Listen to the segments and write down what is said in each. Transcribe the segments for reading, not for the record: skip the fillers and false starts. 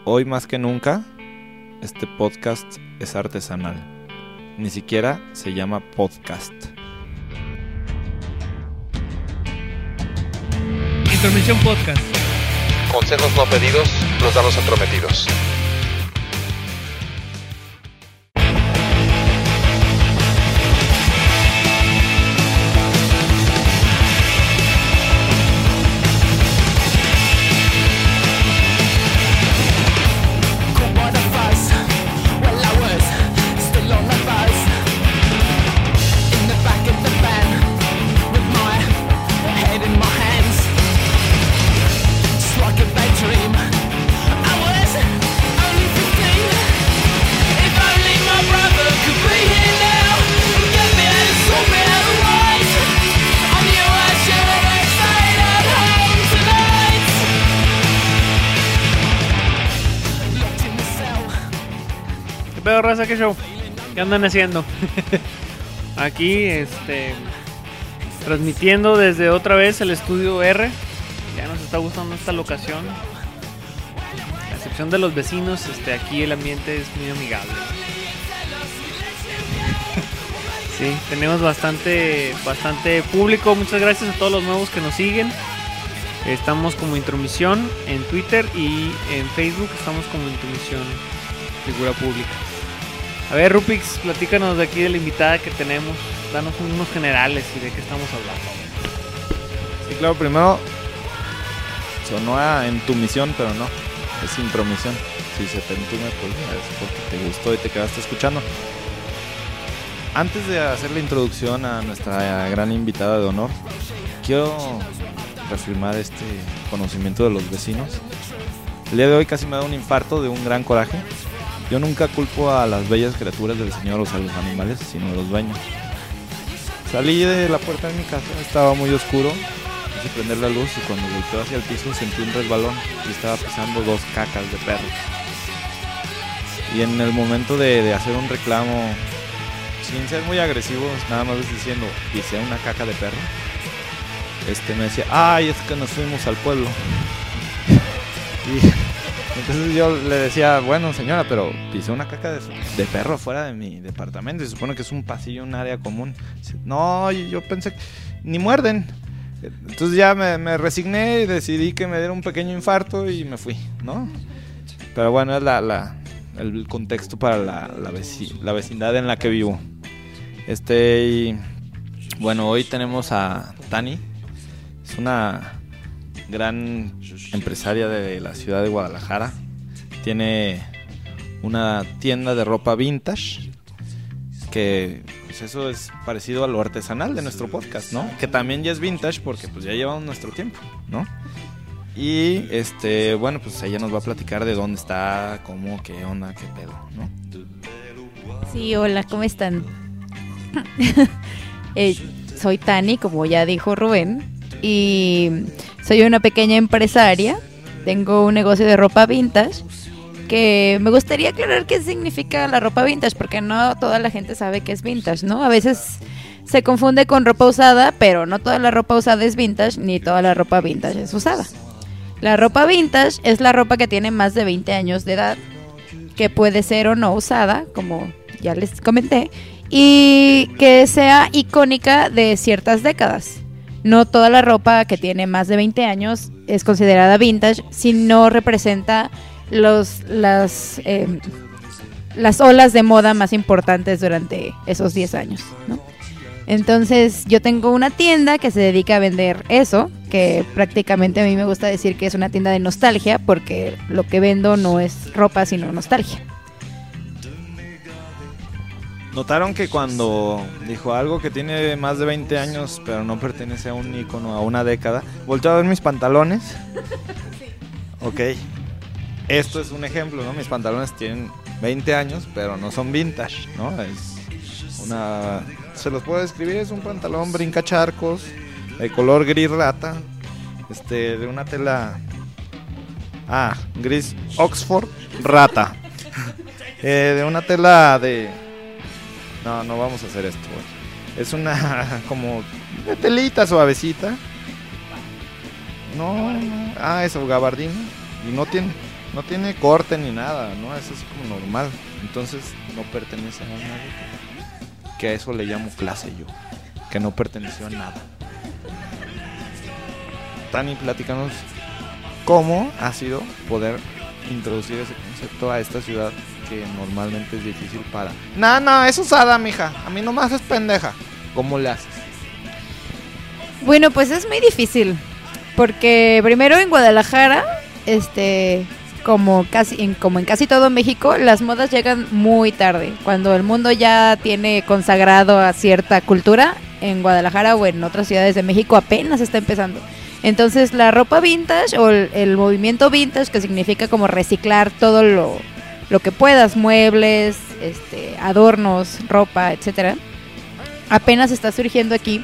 hoy más que nunca, este podcast es artesanal. Ni siquiera se llama podcast. Intromisión Podcast. Consejos no pedidos, los dan los entrometidos. Pero raza, ¿qué show? ¿Qué andan haciendo? Aquí, transmitiendo desde otra vez el estudio R. Ya nos está gustando esta locación. A excepción de los vecinos, aquí el ambiente es muy amigable. Sí, tenemos bastante público. Muchas gracias a todos los nuevos que nos siguen. Estamos como Intromisión en Twitter y en Facebook estamos como Intromisión Figura Pública. A ver, Rupix, platícanos de aquí de la invitada que tenemos. Danos unos generales y de qué estamos hablando. Sí, claro, primero sonó a entumisión, pero no, es intromisión. Si se te entume, pues es porque te gustó y te quedaste escuchando. Antes de hacer la introducción a nuestra gran invitada de honor, quiero reafirmar este conocimiento de los vecinos. El día de hoy casi me da un infarto de un gran coraje. Yo nunca culpo a las bellas criaturas del Señor o a los animales, sino a los dueños. Salí de la puerta de mi casa, estaba muy oscuro, quise prender la luz y cuando volteé hacia el piso sentí un resbalón y estaba pisando 2 cacas de perro. Y en el momento de hacer un reclamo, sin ser muy agresivo, nada más diciendo, pisé una caca de perro, me decía, ay, es que nos fuimos al pueblo. Y entonces yo le decía, bueno señora, pero pisé una caca de perro fuera de mi departamento. Se supone que es un pasillo, un área común. Dice, no, yo pensé que ni muerden. Entonces ya me resigné y decidí que me diera un pequeño infarto y me fui, ¿no? Pero bueno, es el contexto para la vecindad en la que vivo. Y bueno, hoy tenemos a Tani. Es una gran empresaria de la ciudad de Guadalajara. Tiene una tienda de ropa vintage, que pues eso es parecido a lo artesanal de nuestro podcast, ¿no? Que también ya es vintage porque pues ya llevamos nuestro tiempo, ¿no? Y bueno, pues ella nos va a platicar de dónde está, cómo, qué onda, qué pedo, ¿no? Sí, hola, ¿cómo están? Soy Tani, como ya dijo Rubén, y soy una pequeña empresaria. Tengo un negocio de ropa vintage, que me gustaría aclarar qué significa la ropa vintage, porque no toda la gente sabe qué es vintage, ¿no? A veces se confunde con ropa usada, pero no toda la ropa usada es vintage, ni toda la ropa vintage es usada. La ropa vintage es la ropa que tiene más de 20 años de edad, que puede ser o no usada, como ya les comenté, y que sea icónica de ciertas décadas. No toda la ropa que tiene más de 20 años es considerada vintage si no representa las olas de moda más importantes durante esos 10 años, ¿no? Entonces yo tengo una tienda que se dedica a vender eso, que prácticamente a mí me gusta decir que es una tienda de nostalgia, porque lo que vendo no es ropa sino nostalgia. ¿Notaron que cuando dijo algo que tiene más de 20 años pero no pertenece a un ícono, a una década? Volteo a ver mis pantalones. Ok, esto es un ejemplo, ¿no? Mis pantalones tienen 20 años pero no son vintage, ¿no? Es una... Se los puedo describir, es un pantalón brincacharcos de color gris rata, de una tela... gris Oxford rata. De una tela de... No vamos a hacer esto, güey. Es una como de telita suavecita. No. Eso, gabardina. Y no tiene... No tiene corte ni nada, ¿no? Es así como normal. Entonces no pertenece a nada. Que a eso le llamo clase yo. Que no perteneció a nada. Tani, platícanos cómo ha sido poder introducir ese concepto a esta ciudad que normalmente es difícil para... No, es usada, mija. A mí nomás es pendeja. ¿Cómo le haces? Bueno, pues es muy difícil. Porque primero en Guadalajara, como en casi todo México, las modas llegan muy tarde. Cuando el mundo ya tiene consagrado a cierta cultura, en Guadalajara o en otras ciudades de México apenas está empezando. Entonces la ropa vintage o el movimiento vintage, que significa como reciclar todo lo que puedas, muebles, adornos, ropa, etcétera, apenas está surgiendo aquí.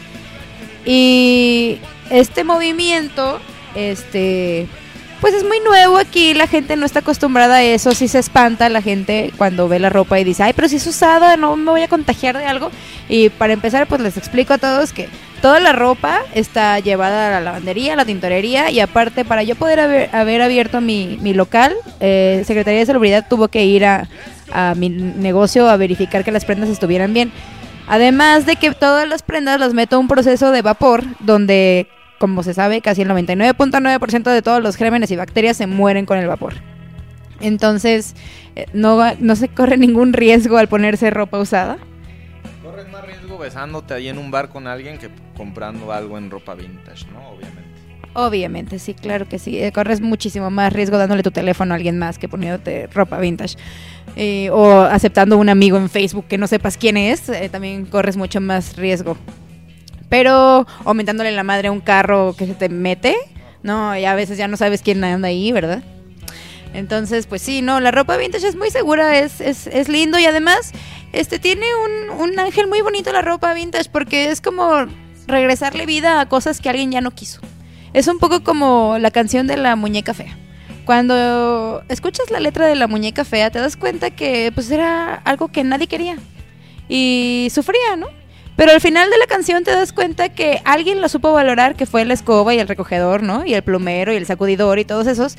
Y este movimiento, pues es muy nuevo aquí, la gente no está acostumbrada a eso, sí se espanta la gente cuando ve la ropa y dice, ay, pero si es usada, no me voy a contagiar de algo. Y para empezar, pues les explico a todos que toda la ropa está llevada a la lavandería, a la tintorería, y aparte, para yo poder haber abierto mi local, Secretaría de Salubridad tuvo que ir a mi negocio a verificar que las prendas estuvieran bien. Además de que todas las prendas las meto a un proceso de vapor donde, como se sabe, casi el 99.9% de todos los gérmenes y bacterias se mueren con el vapor. Entonces, no se corre ningún riesgo al ponerse ropa usada. Corres más riesgo besándote ahí en un bar con alguien que comprando algo en ropa vintage, ¿no? Obviamente, sí, claro que sí. Corres muchísimo más riesgo dándole tu teléfono a alguien más que poniéndote ropa vintage. O aceptando un amigo en Facebook que no sepas quién es, también corres mucho más riesgo. Pero aumentándole la madre a un carro que se te mete, no, y a veces ya no sabes quién anda ahí, ¿verdad? Entonces, pues sí, no, la ropa vintage es muy segura, es lindo, y además tiene un ángel muy bonito la ropa vintage, porque es como regresarle vida a cosas que alguien ya no quiso. Es un poco como la canción de la muñeca fea. Cuando escuchas la letra de la muñeca fea, te das cuenta que pues era algo que nadie quería y sufría, ¿no? Pero al final de la canción te das cuenta que alguien lo supo valorar, que fue la escoba y el recogedor, ¿no? Y el plumero y el sacudidor y todos esos.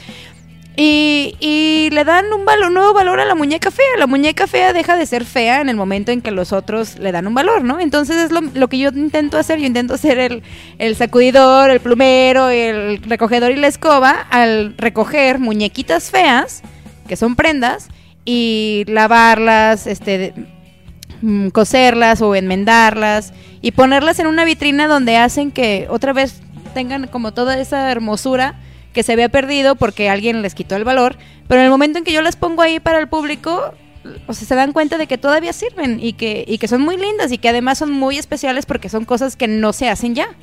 Y le dan un nuevo valor a la muñeca fea. La muñeca fea deja de ser fea en el momento en que los otros le dan un valor, ¿no? Entonces es lo que yo intento hacer. Yo intento ser el sacudidor, el plumero, el recogedor y la escoba al recoger muñequitas feas, que son prendas, y lavarlas, coserlas o enmendarlas y ponerlas en una vitrina donde hacen que otra vez tengan como toda esa hermosura que se había perdido porque alguien les quitó el valor, pero en el momento en que yo las pongo ahí para el público, o sea, se dan cuenta de que todavía sirven y que son muy lindas y que además son muy especiales porque son cosas que no se hacen ya.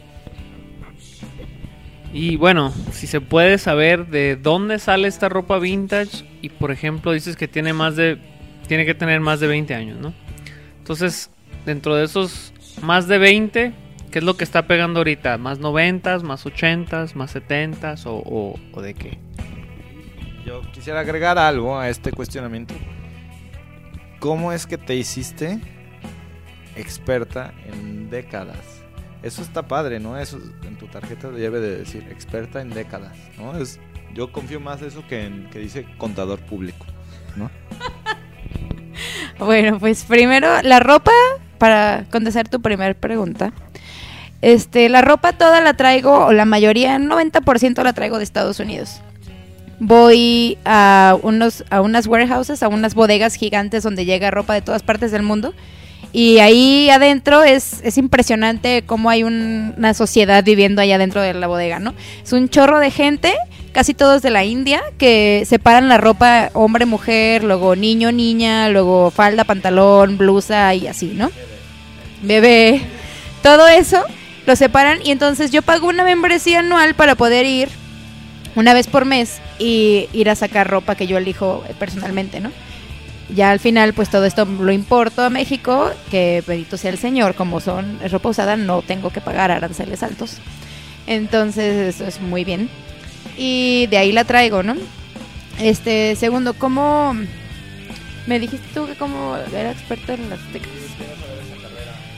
Y bueno, si se puede saber de dónde sale esta ropa vintage, y por ejemplo dices que tiene que tener más de 20 años, ¿no? Entonces, dentro de esos más de 20, ¿qué es lo que está pegando ahorita? ¿Más 90s, más 80s, más 70s o de qué? Yo quisiera agregar algo a este cuestionamiento. ¿Cómo es que te hiciste experta en décadas? Eso está padre, ¿no? Eso en tu tarjeta debe de decir experta en décadas, ¿no? Yo confío más eso que en que dice contador público, ¿no? Bueno, pues primero, la ropa, para contestar tu primera pregunta, la ropa toda la traigo, o la mayoría, 90% la traigo de Estados Unidos. Voy a unas warehouses, a unas bodegas gigantes donde llega ropa de todas partes del mundo. Y ahí adentro es impresionante cómo hay una sociedad viviendo allá adentro de la bodega, ¿no? Es un chorro de gente, casi todos de la India, que separan la ropa hombre, mujer, luego niño, niña, luego falda, pantalón, blusa y así, ¿no? Bebé, todo eso lo separan, y entonces yo pago una membresía anual para poder ir una vez por mes y ir a sacar ropa que yo elijo personalmente, ¿no? Ya al final, pues todo esto lo importo a México, que bendito sea el Señor, como es ropa usada, no tengo que pagar aranceles altos. Entonces eso es muy bien. Y de ahí la traigo, ¿no? Segundo, ¿cómo me dijiste tú que como era experto en las décadas?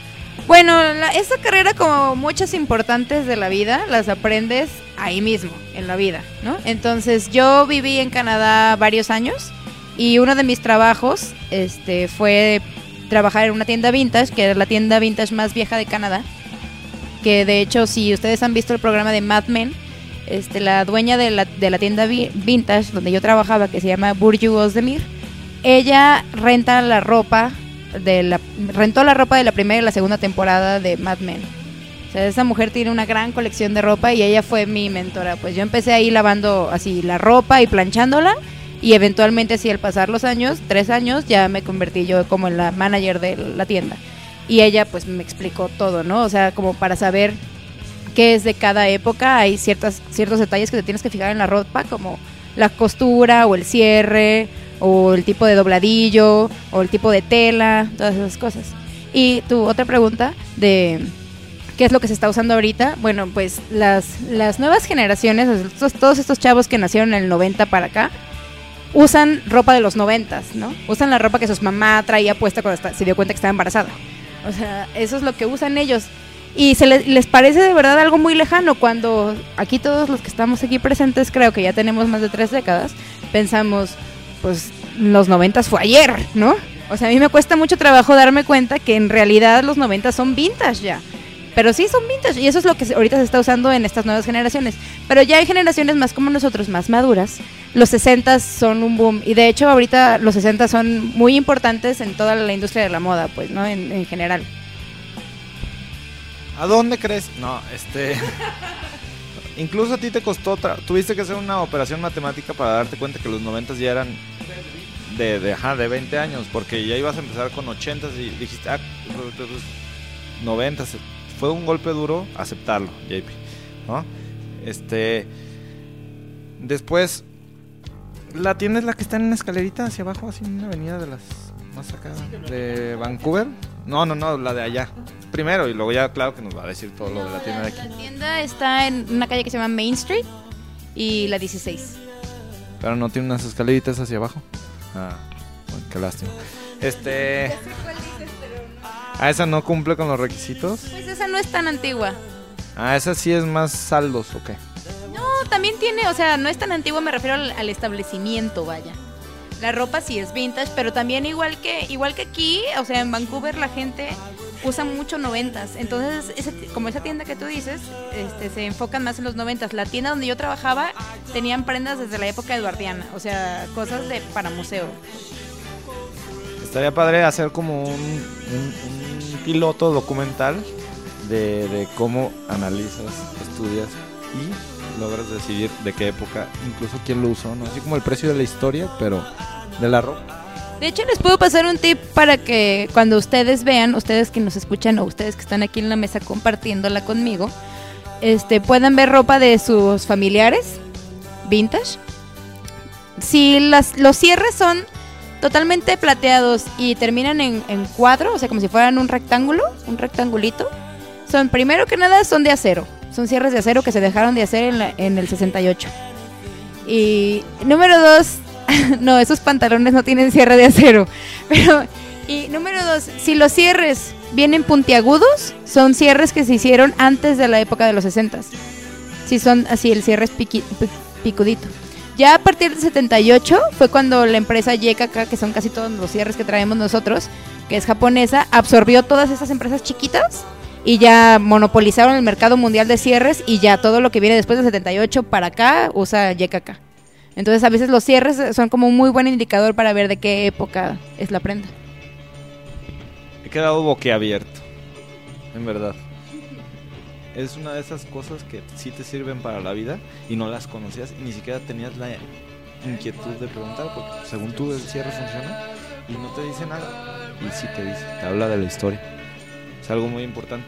Bueno, esa carrera, como muchas importantes de la vida, las aprendes ahí mismo, en la vida, ¿no? Entonces, yo viví en Canadá varios años y uno de mis trabajos fue trabajar en una tienda vintage, que era la tienda vintage más vieja de Canadá. Que de hecho, si ustedes han visto el programa de Mad Men, la dueña de la tienda vintage donde yo trabajaba, que se llama Burju Ozdemir, ella rentó la ropa de la primera y la segunda temporada de Mad Men. O sea, esa mujer tiene una gran colección de ropa y ella fue mi mentora. Pues yo empecé ahí lavando así la ropa y planchándola, y eventualmente, así al pasar los años, 3 años, ya me convertí yo como en la manager de la tienda. Y ella pues me explicó todo, ¿no? O sea, como para saber qué es de cada época, hay ciertos detalles que te tienes que fijar en la ropa, como la costura o el cierre, o el tipo de dobladillo, o el tipo de tela, todas esas cosas. Y tu otra pregunta de qué es lo que se está usando ahorita, bueno, pues las nuevas generaciones, todos estos chavos que nacieron en el 90 para acá, usan ropa de los 90s, ¿no? Usan la ropa que su mamá traía puesta cuando se dio cuenta que estaba embarazada. O sea, eso es lo que usan ellos. Y les parece de verdad algo muy lejano, cuando aquí todos los que estamos aquí presentes, creo que ya tenemos más de 3 décadas, pensamos, pues los 90s fue ayer, ¿no? O sea, a mí me cuesta mucho trabajo darme cuenta que en realidad los 90s son vintage ya. Pero sí son vintage, y eso es lo que ahorita se está usando en estas nuevas generaciones. Pero ya hay generaciones más como nosotros, más maduras. Los 60s son un boom, y de hecho ahorita los 60s son muy importantes en toda la industria de la moda, pues, ¿no? En general. ¿A dónde crees? No, incluso a ti te costó, tuviste que hacer una operación matemática para darte cuenta que los 90s ya eran de 20 años, porque ya ibas a empezar con 80s y dijiste, 90s. Fue un golpe duro aceptarlo, JP, ¿no? Después, la tienda es la que está en una escalerita hacia abajo, así en una avenida de las más acá de Vancouver. No, la de allá. Primero, y luego ya, claro, que nos va a decir todo lo de la tienda de aquí. La tienda está en una calle que se llama Main Street y la 16. Pero no tiene unas escaleritas hacia abajo. Ah, bueno, qué lástima. ¿Esa no cumple con los requisitos? Pues esa no es tan antigua. Esa sí es más saldos, ¿o qué? No, también tiene, o sea, no es tan antigua, me refiero al establecimiento, vaya. La ropa sí es vintage, pero también igual que aquí, o sea, en Vancouver la gente usa mucho 90s. Entonces, como esa tienda que tú dices, se enfocan más en los 90s. La tienda donde yo trabajaba tenían prendas desde la época eduardiana, o sea, cosas para museo. Estaría padre hacer como un piloto documental de cómo analizas, estudias y logras decidir de qué época, incluso quién lo usó, ¿no? Así como el precio de la historia, pero de la ropa. De hecho, les puedo pasar un tip para que cuando ustedes vean, ustedes que nos escuchan o ustedes que están aquí en la mesa compartiéndola conmigo, puedan ver ropa de sus familiares vintage. Si los cierres son totalmente plateados y terminan en cuadro, o sea, como si fueran un rectangulito, primero que nada son de acero. Son cierres de acero que se dejaron de hacer en el 68. Y número 2, no, esos pantalones no tienen cierre de acero. Y número 2, si los cierres vienen puntiagudos, son cierres que se hicieron antes de la época de los 60s. Si son así, el cierre es picudito. Ya a partir del 78 fue cuando la empresa YKK, que son casi todos los cierres que traemos nosotros, que es japonesa, absorbió todas esas empresas chiquitas y ya monopolizaron el mercado mundial de cierres, y ya todo lo que viene después del 78 para acá usa YKK. Entonces a veces los cierres son como un muy buen indicador para ver de qué época es la prenda. He quedado boquiabierto, en verdad. Es una de esas cosas que sí te sirven para la vida y no las conocías y ni siquiera tenías la inquietud de preguntar, porque según tú el cierre funciona y no te dice nada. Y sí te dice, te habla de la historia. Es algo muy importante.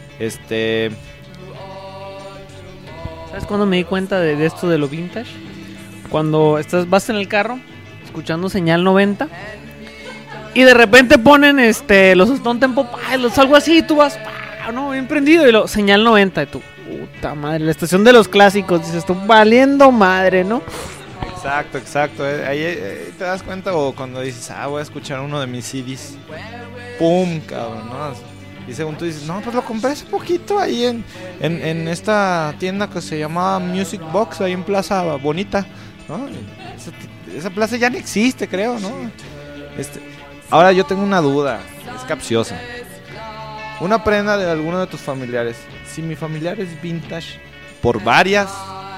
¿Sabes cuándo me di cuenta de esto de lo vintage? Cuando vas en el carro escuchando señal 90 y de repente ponen los Stone Temple Pilots, algo así, y tú vas, no, bien prendido, y señal 90, y tú, puta madre, la estación de los clásicos, dices, estoy valiendo madre, ¿no? Exacto. Ahí te das cuenta, o cuando dices, voy a escuchar uno de mis CDs. ¡Pum! Cabrón, ¿no? Y según tú dices, no, pues lo compré hace poquito ahí en esta tienda que se llamaba Music Box, ahí en Plaza Bonita, ¿no? Esa plaza ya no existe, creo, ¿no? Ahora yo tengo una duda, es capciosa. Una prenda de alguno de tus familiares, si mi familiar es vintage por varias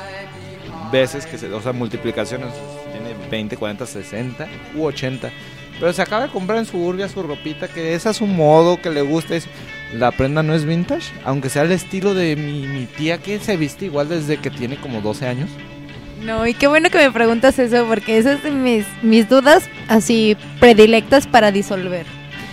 veces, o sea, multiplicaciones, tiene 20, 40, 60 u 80, pero se acaba de comprar en Suburbia su ropita, que es a su modo, que le gusta eso. ¿La prenda no es vintage? Aunque sea el estilo de mi tía, que se viste igual desde que tiene como 12 años. No, y qué bueno que me preguntas eso, porque esas son mis dudas así predilectas para disolver.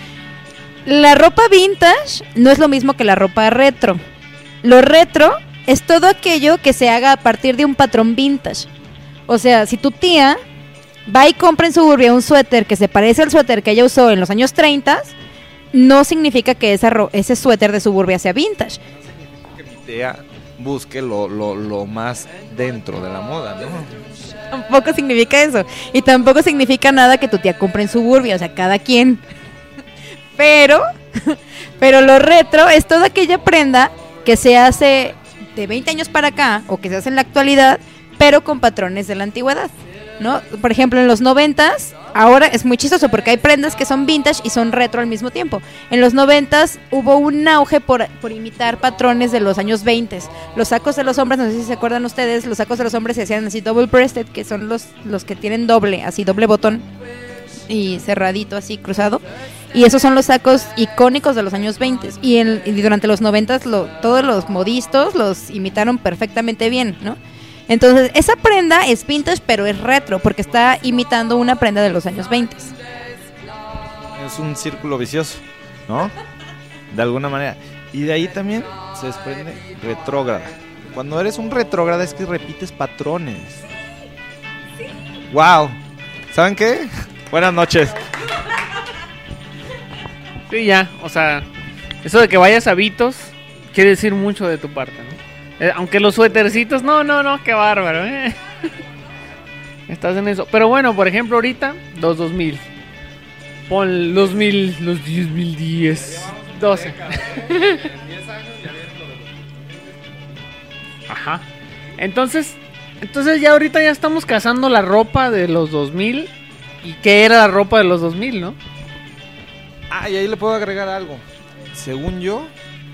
La ropa vintage no es lo mismo que la ropa retro. Lo retro es todo aquello que se haga a partir de un patrón vintage. O sea, si tu tía va y compra en Suburbia un suéter que se parece al suéter que ella usó en los años 30, no significa que ese suéter de Suburbia sea vintage. Que mi tía busque lo más dentro de la moda, ¿no? Tampoco significa eso. Y tampoco significa nada que tu tía compre en Suburbia, o sea, cada quien. Pero lo retro es toda aquella prenda que se hace de 20 años para acá, o que se hace en la actualidad, pero con patrones de la antigüedad, ¿no? Por ejemplo, en los 90s, ahora es muy chistoso porque hay prendas que son vintage y son retro al mismo tiempo. En los 90s hubo un auge por imitar patrones de los años 20. Los sacos de los hombres, no sé si se acuerdan ustedes, los sacos de los hombres se hacían así double breasted, que son los que tienen doble botón y cerradito así cruzado. Y esos son los sacos icónicos de los años 20. Y durante los 90s todos los modistos los imitaron perfectamente bien, ¿no? Entonces, esa prenda es vintage, pero es retro, porque está imitando una prenda de los años 20. Es un círculo vicioso, ¿no? De alguna manera. Y de ahí también se desprende retrógrada. Cuando eres un retrógrada es que repites patrones. ¡Wow! ¿Saben qué? Buenas noches. Sí, ya, o sea, eso de que vayas a Vitos quiere decir mucho de tu parte, ¿no? Aunque los suétercitos, no, qué bárbaro, ¿eh? Estás en eso. Pero bueno, por ejemplo, ahorita, los 2000. Pon los 10, 12. Ajá. Entonces ya ahorita ya estamos cazando la ropa de los 2000. ¿Y qué era la ropa de los 2000, no? Ah, y ahí le puedo agregar algo. Según yo,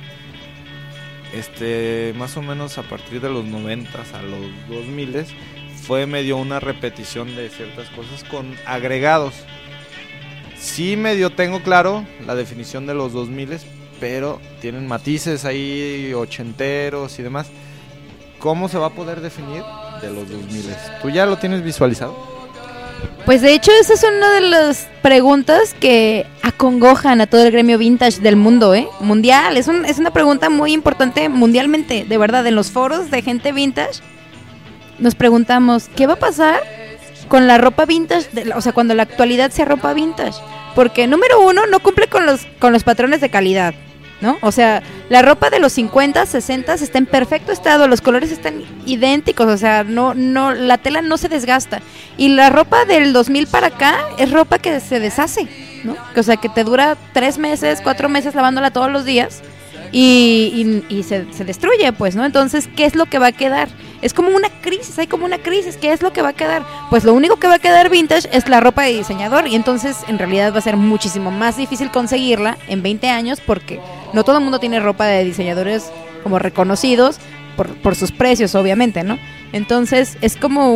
más o menos a partir de los 90s a los 2000s fue medio una repetición de ciertas cosas con agregados. Sí medio tengo claro la definición de los 2000s, pero tienen matices ahí ochenteros y demás. ¿Cómo se va a poder definir de los 2000s? ¿Tú ya lo tienes visualizado? Pues de hecho esa es una de las preguntas que acongojan a todo el gremio vintage del mundo, mundial. Es una pregunta muy importante mundialmente, de verdad. En los foros de gente vintage nos preguntamos, ¿qué va a pasar con la ropa vintage? O sea, cuando la actualidad sea ropa vintage. Porque número uno, no cumple con los patrones de calidad, ¿no? O sea, la ropa de los 50, 60 está en perfecto estado, los colores están idénticos, o sea, no, la tela no se desgasta. Y la ropa del 2000 para acá es ropa que se deshace, ¿no? O sea, que te dura 3 meses, 4 meses lavándola todos los días y se destruye, pues, ¿no? Entonces, ¿qué es lo que va a quedar? Es como una crisis, hay como una crisis. ¿Qué es lo que va a quedar? Pues lo único que va a quedar vintage es la ropa de diseñador, y entonces en realidad va a ser muchísimo más difícil conseguirla en 20 años porque no todo el mundo tiene ropa de diseñadores como reconocidos por sus precios, obviamente, ¿no? Entonces es como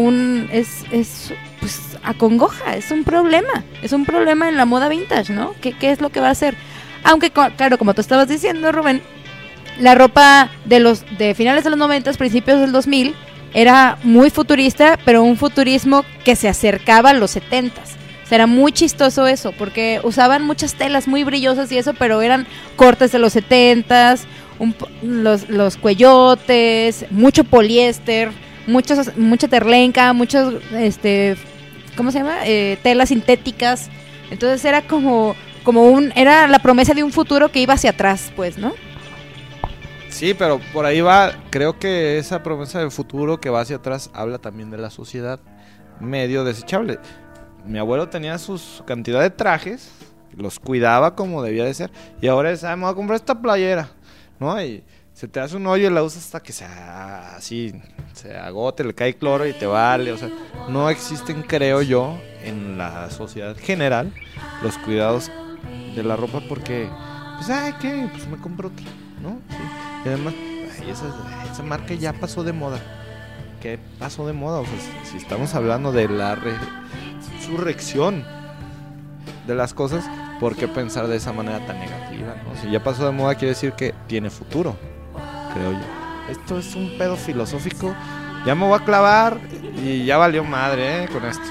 pues acongoja, es un problema en la moda vintage, ¿no? ¿Qué es lo que va a hacer? Aunque claro, como tú estabas diciendo, Rubén, la ropa de finales de los 90, principios del 2000, era muy futurista, pero un futurismo que se acercaba a los 70. O sea, era muy chistoso eso, porque usaban muchas telas muy brillosas y eso, pero eran cortes de los 70, los cuellotes, mucho poliéster, mucha terlenca, muchos, ¿cómo se llama? Telas sintéticas. Entonces era era la promesa de un futuro que iba hacia atrás, pues, ¿no? Sí, pero por ahí va. Creo que esa promesa del futuro que va hacia atrás habla también de la sociedad medio desechable. Mi abuelo tenía su cantidad de trajes los cuidaba como debía de ser. Y ahora es, me voy a comprar esta playera, ¿no? Y se te hace un hoyo y la usas hasta que se agote, le cae cloro y te vale. O sea, no existen, creo yo, en la sociedad general, los cuidados de la ropa porque, pues, ¿qué? Pues me compro otra, ¿no? Sí. Y además, esa marca ya pasó de moda. ¿Qué pasó de moda? O sea, si estamos hablando de la resurrección de las cosas, ¿por qué pensar de esa manera tan negativa, ¿no? Si ya pasó de moda, quiere decir que tiene futuro, creo yo. Esto es un pedo filosófico. Ya me voy a clavar y ya valió madre, con esto.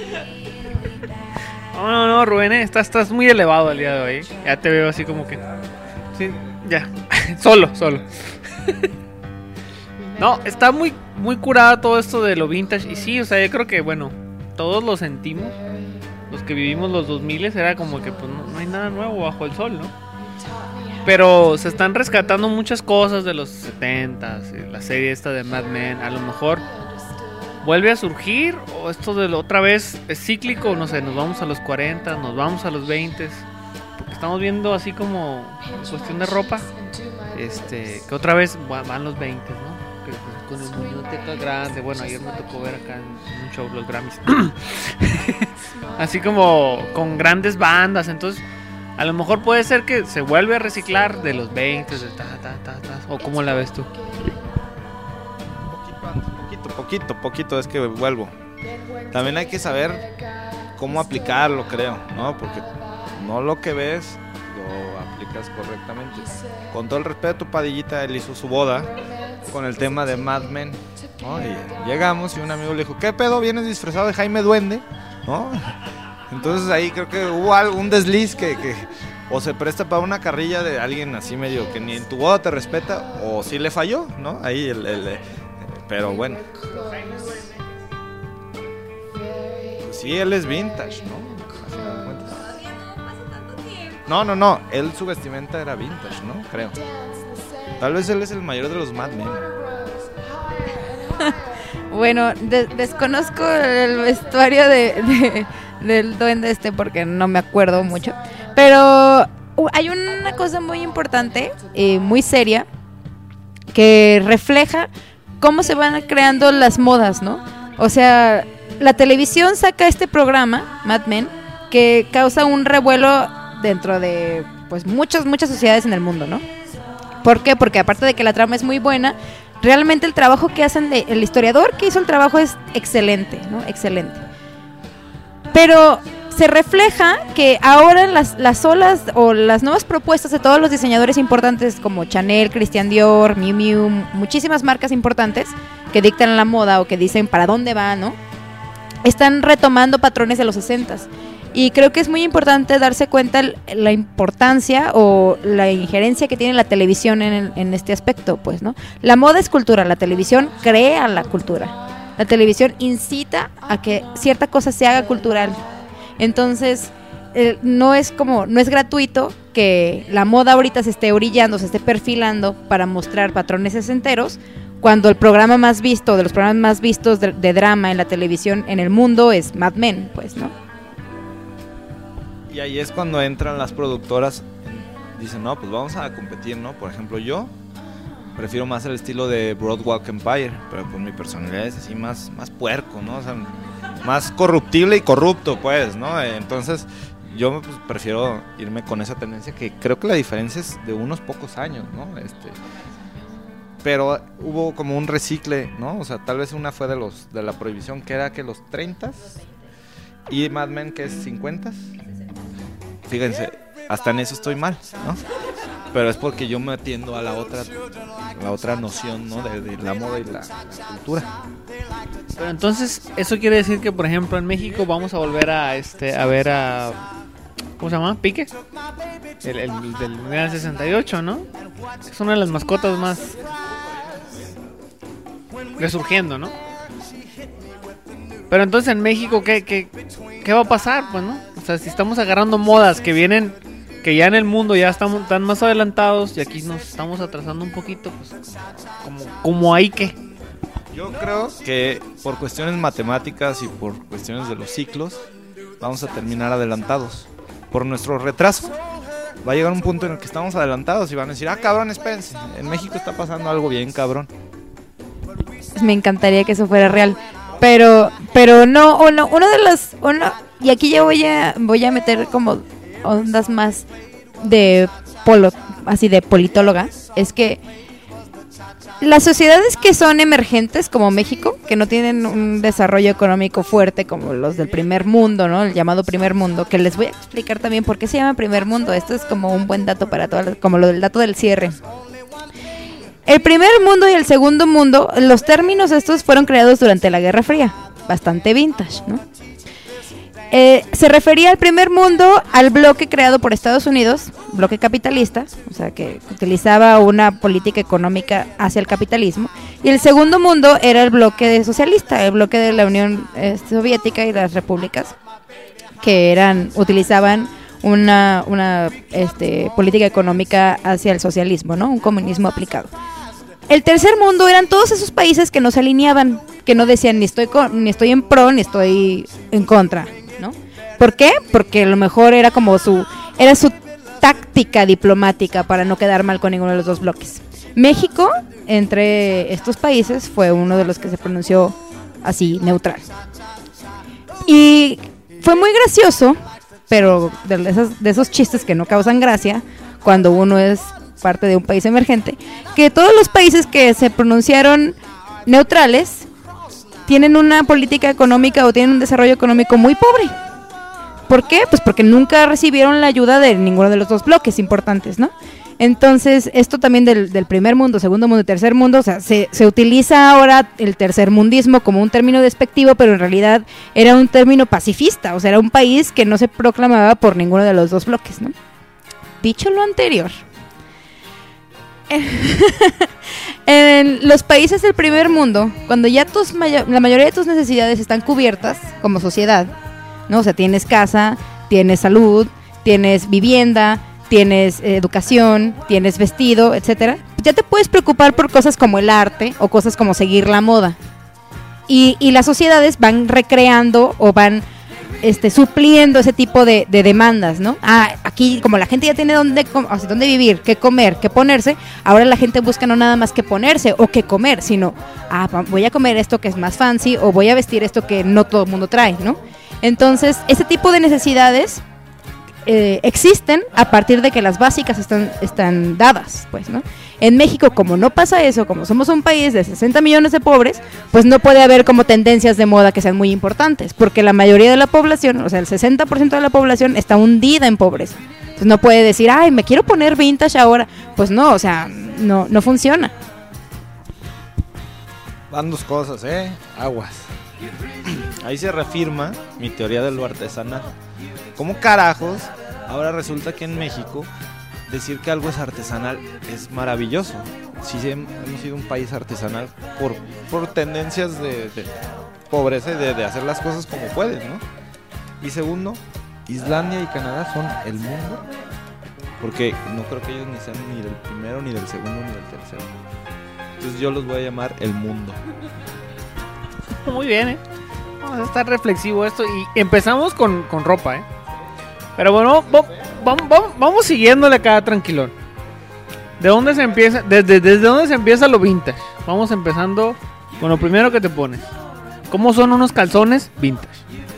No, Rubén, estás muy elevado el día de hoy. Ya te veo así como que... Sí, ya. solo. No, está muy curado todo esto de lo vintage. Y sí, o sea, yo creo que, bueno, todos lo sentimos. Los que vivimos los 2000 era como que pues no hay nada nuevo bajo el sol, ¿no? Pero se están rescatando muchas cosas de los 70s, la serie esta de Mad Men. A lo mejor vuelve a surgir, o esto de otra vez es cíclico, no sé, nos vamos a los 40, nos vamos a los 20, porque estamos viendo así como en cuestión de ropa, que otra vez van los 20, ¿no? Con el muñote acá grande. Bueno, ayer me tocó ver acá en un show los Grammys. Así como con grandes bandas. Entonces, a lo mejor puede ser que se vuelve a reciclar de los 20, de ¿o cómo la ves tú? Poquito, es que vuelvo. También hay que saber cómo aplicarlo, creo, ¿no? Porque no lo que ves lo aplicas correctamente. Con todo el respeto, Padillita, él hizo su boda con el tema de Mad Men, ¿no? Y llegamos y un amigo le dijo, ¿qué pedo? ¿Vienes disfrazado de Jaime Duende? ¿No? Entonces ahí creo que hubo algún desliz que o se presta para una carrilla de alguien así medio que ni en tu boda te respeta, o sí le falló, ¿no? Ahí pero bueno. Pues sí, él es vintage, ¿no? No, él su vestimenta era vintage, ¿no? Creo. Tal vez él es el mayor de los Mad Men. Bueno, desconozco el vestuario del duende porque no me acuerdo mucho. Pero hay una cosa muy importante, muy seria, que refleja cómo se van creando las modas, ¿no? O sea, la televisión saca este programa, Mad Men, que causa un revuelo dentro de pues muchas sociedades en el mundo, ¿no? ¿Por qué? Porque aparte de que la trama es muy buena, realmente el trabajo que hacen el historiador que hizo el trabajo es excelente, ¿no? Excelente. Pero se refleja que ahora las olas o las nuevas propuestas de todos los diseñadores importantes como Chanel, Christian Dior, Miu Miu, muchísimas marcas importantes que dictan la moda o que dicen para dónde va, ¿no? Están retomando patrones de los 60s. Y creo que es muy importante darse cuenta la importancia o la injerencia que tiene la televisión en este aspecto, pues, ¿no? La moda es cultura, la televisión crea la cultura. La televisión incita a que cierta cosa se haga cultural. Entonces, no es gratuito que la moda ahorita se esté orillando, se esté perfilando para mostrar patrones sesenteros, cuando el programa más visto, de los programas más vistos de drama en la televisión en el mundo es Mad Men, pues, ¿no? Y ahí es cuando entran las productoras, dicen, no, pues vamos a competir, ¿no? Por ejemplo, yo prefiero más el estilo de Boardwalk Empire, pero pues mi personalidad es así más puerco, ¿no? O sea, más corruptible y corrupto, pues, ¿no? Entonces, yo pues, prefiero irme con esa tendencia, que creo que la diferencia es de unos pocos años, ¿no? Pero hubo como un recicle, ¿no? O sea, tal vez una fue de la prohibición, que era que los 30s, y Mad Men, que es 50s. Fíjense, hasta en eso estoy mal, ¿no? Pero es porque yo me atiendo a la otra noción, ¿no? De la moda y la cultura. Pero entonces, eso quiere decir que, por ejemplo, en México vamos a volver a ver a... ¿Cómo se llama? ¿Pique? El del Mundial 68, ¿no? Es una de las mascotas más resurgiendo, ¿no? Pero entonces en México, ¿qué va a pasar? Pues, ¿no? O sea, si estamos agarrando modas que vienen, que ya en el mundo ya están más adelantados y aquí nos estamos atrasando un poquito, pues, como hay que. Yo creo que por cuestiones matemáticas y por cuestiones de los ciclos, vamos a terminar adelantados. por nuestro retraso, va a llegar un punto en el que estamos adelantados y van a decir, cabrón, espérense, en México está pasando algo bien cabrón. Me encantaría que eso fuera real. Pero no, y aquí ya voy a meter como ondas más de así de politóloga, es que las sociedades que son emergentes como México, que no tienen un desarrollo económico fuerte como los del primer mundo, ¿no? El llamado primer mundo, que les voy a explicar también por qué se llama primer mundo. Esto es como un buen dato para todas, como lo del dato del cierre. El primer mundo y el segundo mundo, los términos estos fueron creados durante la Guerra Fría, bastante vintage, ¿no? Se refería al primer mundo al bloque creado por Estados Unidos, bloque capitalista, o sea que utilizaba una política económica hacia el capitalismo, y el segundo mundo era el bloque socialista, el bloque de la Unión Soviética y las repúblicas que utilizaban una política económica hacia el socialismo, ¿no? Un comunismo aplicado. El tercer mundo eran todos esos países que no se alineaban, que no decían ni estoy en pro ni estoy en contra, ¿no? ¿Por qué? Porque a lo mejor era como su táctica diplomática para no quedar mal con ninguno de los dos bloques. México, entre estos países, fue uno de los que se pronunció así, neutral. Y fue muy gracioso, pero de esos chistes que no causan gracia cuando uno es parte de un país emergente, que todos los países que se pronunciaron neutrales tienen una política económica o tienen un desarrollo económico muy pobre. ¿Por qué? Pues porque nunca recibieron la ayuda de ninguno de los dos bloques importantes, ¿no? Entonces, esto también del primer mundo, segundo mundo y tercer mundo, o sea, se utiliza ahora el tercermundismo como un término despectivo, pero en realidad era un término pacifista, o sea, era un país que no se proclamaba por ninguno de los dos bloques, ¿no? Dicho lo anterior, en los países del primer mundo, cuando ya la mayoría de tus necesidades están cubiertas como sociedad, ¿no? O sea, tienes casa, tienes salud, tienes vivienda, tienes educación, tienes vestido, etcétera, ya te puedes preocupar por cosas como el arte o cosas como seguir la moda. Y las sociedades van recreando o van supliendo ese tipo de demandas, ¿no? Aquí como la gente ya tiene dónde vivir, qué comer, qué ponerse, ahora la gente busca no nada más que ponerse o qué comer, sino voy a comer esto que es más fancy o voy a vestir esto que no todo el mundo trae, ¿no? Entonces, ese tipo de necesidades existen a partir de que las básicas están dadas, pues, ¿no? En México, como no pasa eso, como somos un país de 60 millones de pobres, pues no puede haber como tendencias de moda que sean muy importantes, porque la mayoría de la población, o sea, el 60% de la población está hundida en pobreza. Entonces no puede decir, me quiero poner vintage ahora. Pues no, o sea, no funciona. Van dos cosas, aguas. Ahí se reafirma mi teoría de lo artesanal. ¿Cómo carajos ahora resulta que en México decir que algo es artesanal es maravilloso? Sí, hemos sido un país artesanal por tendencias de pobreza y de hacer las cosas como pueden, ¿no? Y segundo, Islandia y Canadá son el mundo, porque no creo que ellos ni sean ni del primero, ni del segundo, ni del tercero. Entonces yo los voy a llamar el mundo. Muy bien, vamos a estar reflexivo esto y empezamos con ropa, Pero bueno, vamos siguiéndole acá tranquilón. ¿De dónde se empieza? Desde dónde se empieza lo vintage. Vamos empezando con lo primero que te pones. ¿Cómo son unos calzones vintage?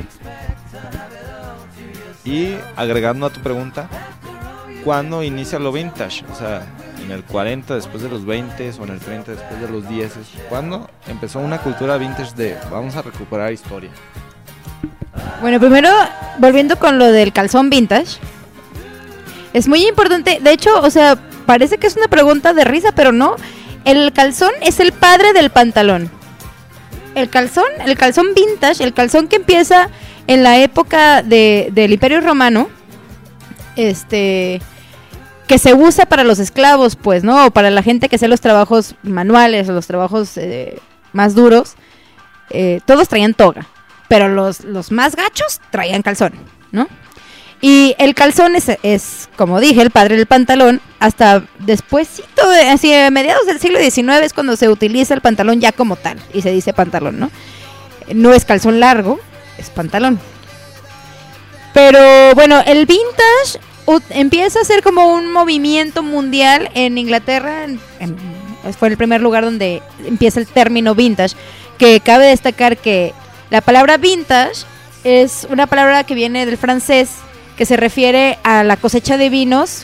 Y agregando a tu pregunta, ¿cuándo inicia lo vintage? O sea, en el 40 después de los 20 o en el 30 después de los 10. ¿Cuándo empezó una cultura vintage de vamos a recuperar historia? Bueno, primero, volviendo con lo del calzón vintage, es muy importante, de hecho, o sea, parece que es una pregunta de risa, pero no, el calzón es el padre del pantalón. El calzón vintage, el calzón que empieza en la época del Imperio Romano, que se usa para los esclavos, pues, ¿no? O para la gente que hace los trabajos manuales o los trabajos más duros, todos traían toga. Pero los más gachos traían calzón, ¿no? Y el calzón es, como dije, el padre del pantalón. Hasta despuésito, así a mediados del siglo XIX es cuando se utiliza el pantalón ya como tal. Y se dice pantalón, ¿no? No es calzón largo, es pantalón. Pero bueno, el vintage empieza a ser como un movimiento mundial en Inglaterra. Fue el primer lugar donde empieza el término vintage, que cabe destacar que la palabra vintage es una palabra que viene del francés, que se refiere a la cosecha de vinos,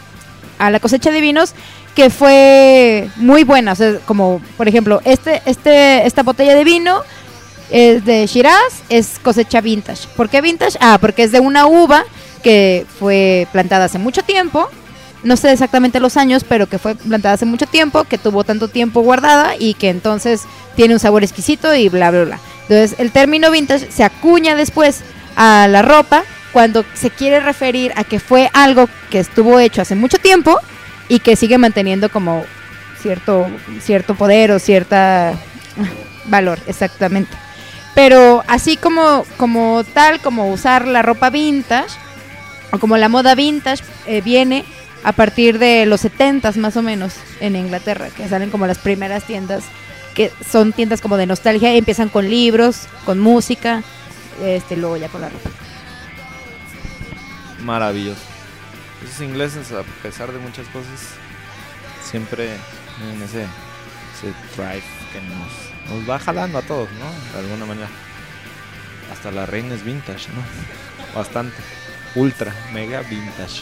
que fue muy buena. O sea, como por ejemplo, esta botella de vino es de Shiraz, es cosecha vintage. ¿Por qué vintage? Porque es de una uva que fue plantada hace mucho tiempo. No sé exactamente los años, pero que fue plantada hace mucho tiempo, que tuvo tanto tiempo guardada y que entonces tiene un sabor exquisito y bla, bla, bla. Entonces, el término vintage se acuña después a la ropa cuando se quiere referir a que fue algo que estuvo hecho hace mucho tiempo y que sigue manteniendo como cierto poder o cierta valor, exactamente. Pero así como tal, como usar la ropa vintage o como la moda vintage viene a partir de los 70s más o menos en Inglaterra, que salen como las primeras tiendas, que son tiendas como de nostalgia, y empiezan con libros, con música, luego ya con la ropa. Maravilloso. Esos ingleses, a pesar de muchas cosas, siempre en ese drive que nos va jalando a todos, ¿no? De alguna manera. Hasta la reina es vintage, ¿no? Bastante. Ultra, mega vintage.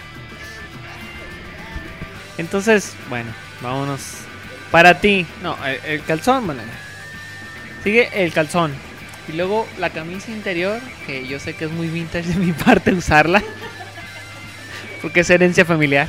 Entonces, bueno, vámonos. Para ti, no, el calzón, bueno, sigue el calzón. Y luego la camisa interior, que yo sé que es muy vintage de mi parte usarla, porque es herencia familiar.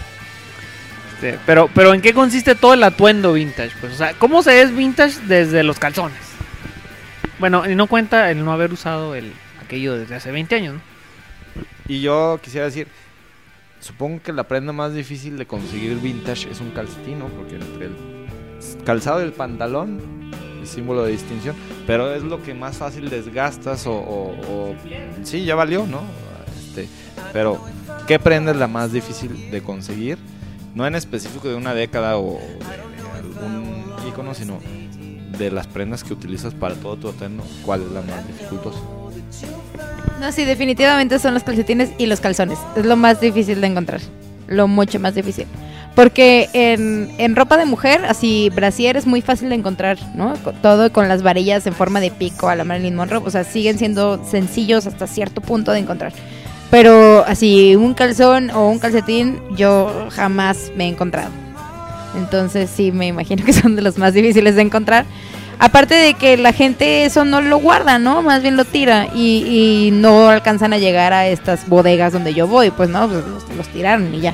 Pero ¿en qué consiste todo el atuendo vintage? Pues, o sea, ¿cómo se es vintage desde los calzones? Bueno, y no cuenta el no haber usado aquello desde hace 20 años, ¿no? Y yo quisiera decir, supongo que la prenda más difícil de conseguir vintage es un calcetín, ¿no? Porque entre el calzado y el pantalón es símbolo de distinción, pero es lo que más fácil desgastas o sí, ya valió, ¿no? Pero ¿qué prenda es la más difícil de conseguir? No en específico de una década o de algún ícono, sino de las prendas que utilizas para todo tu atuendo. ¿Cuál es la más dificultosa? No, sí, definitivamente son los calcetines y los calzones. Es lo más difícil de encontrar. Lo mucho más difícil. Porque en ropa de mujer, así, brasier es muy fácil de encontrar, ¿no? Todo con las varillas en forma de pico a la Marilyn Monroe. O sea, siguen siendo sencillos hasta cierto punto de encontrar. Pero así, un calzón o un calcetín, yo jamás me he encontrado. Entonces sí, me imagino que son de los más difíciles de encontrar. Aparte de que la gente eso no lo guarda, ¿no? Más bien lo tira y no alcanzan a llegar a estas bodegas donde yo voy. Pues no, pues los tiraron y ya.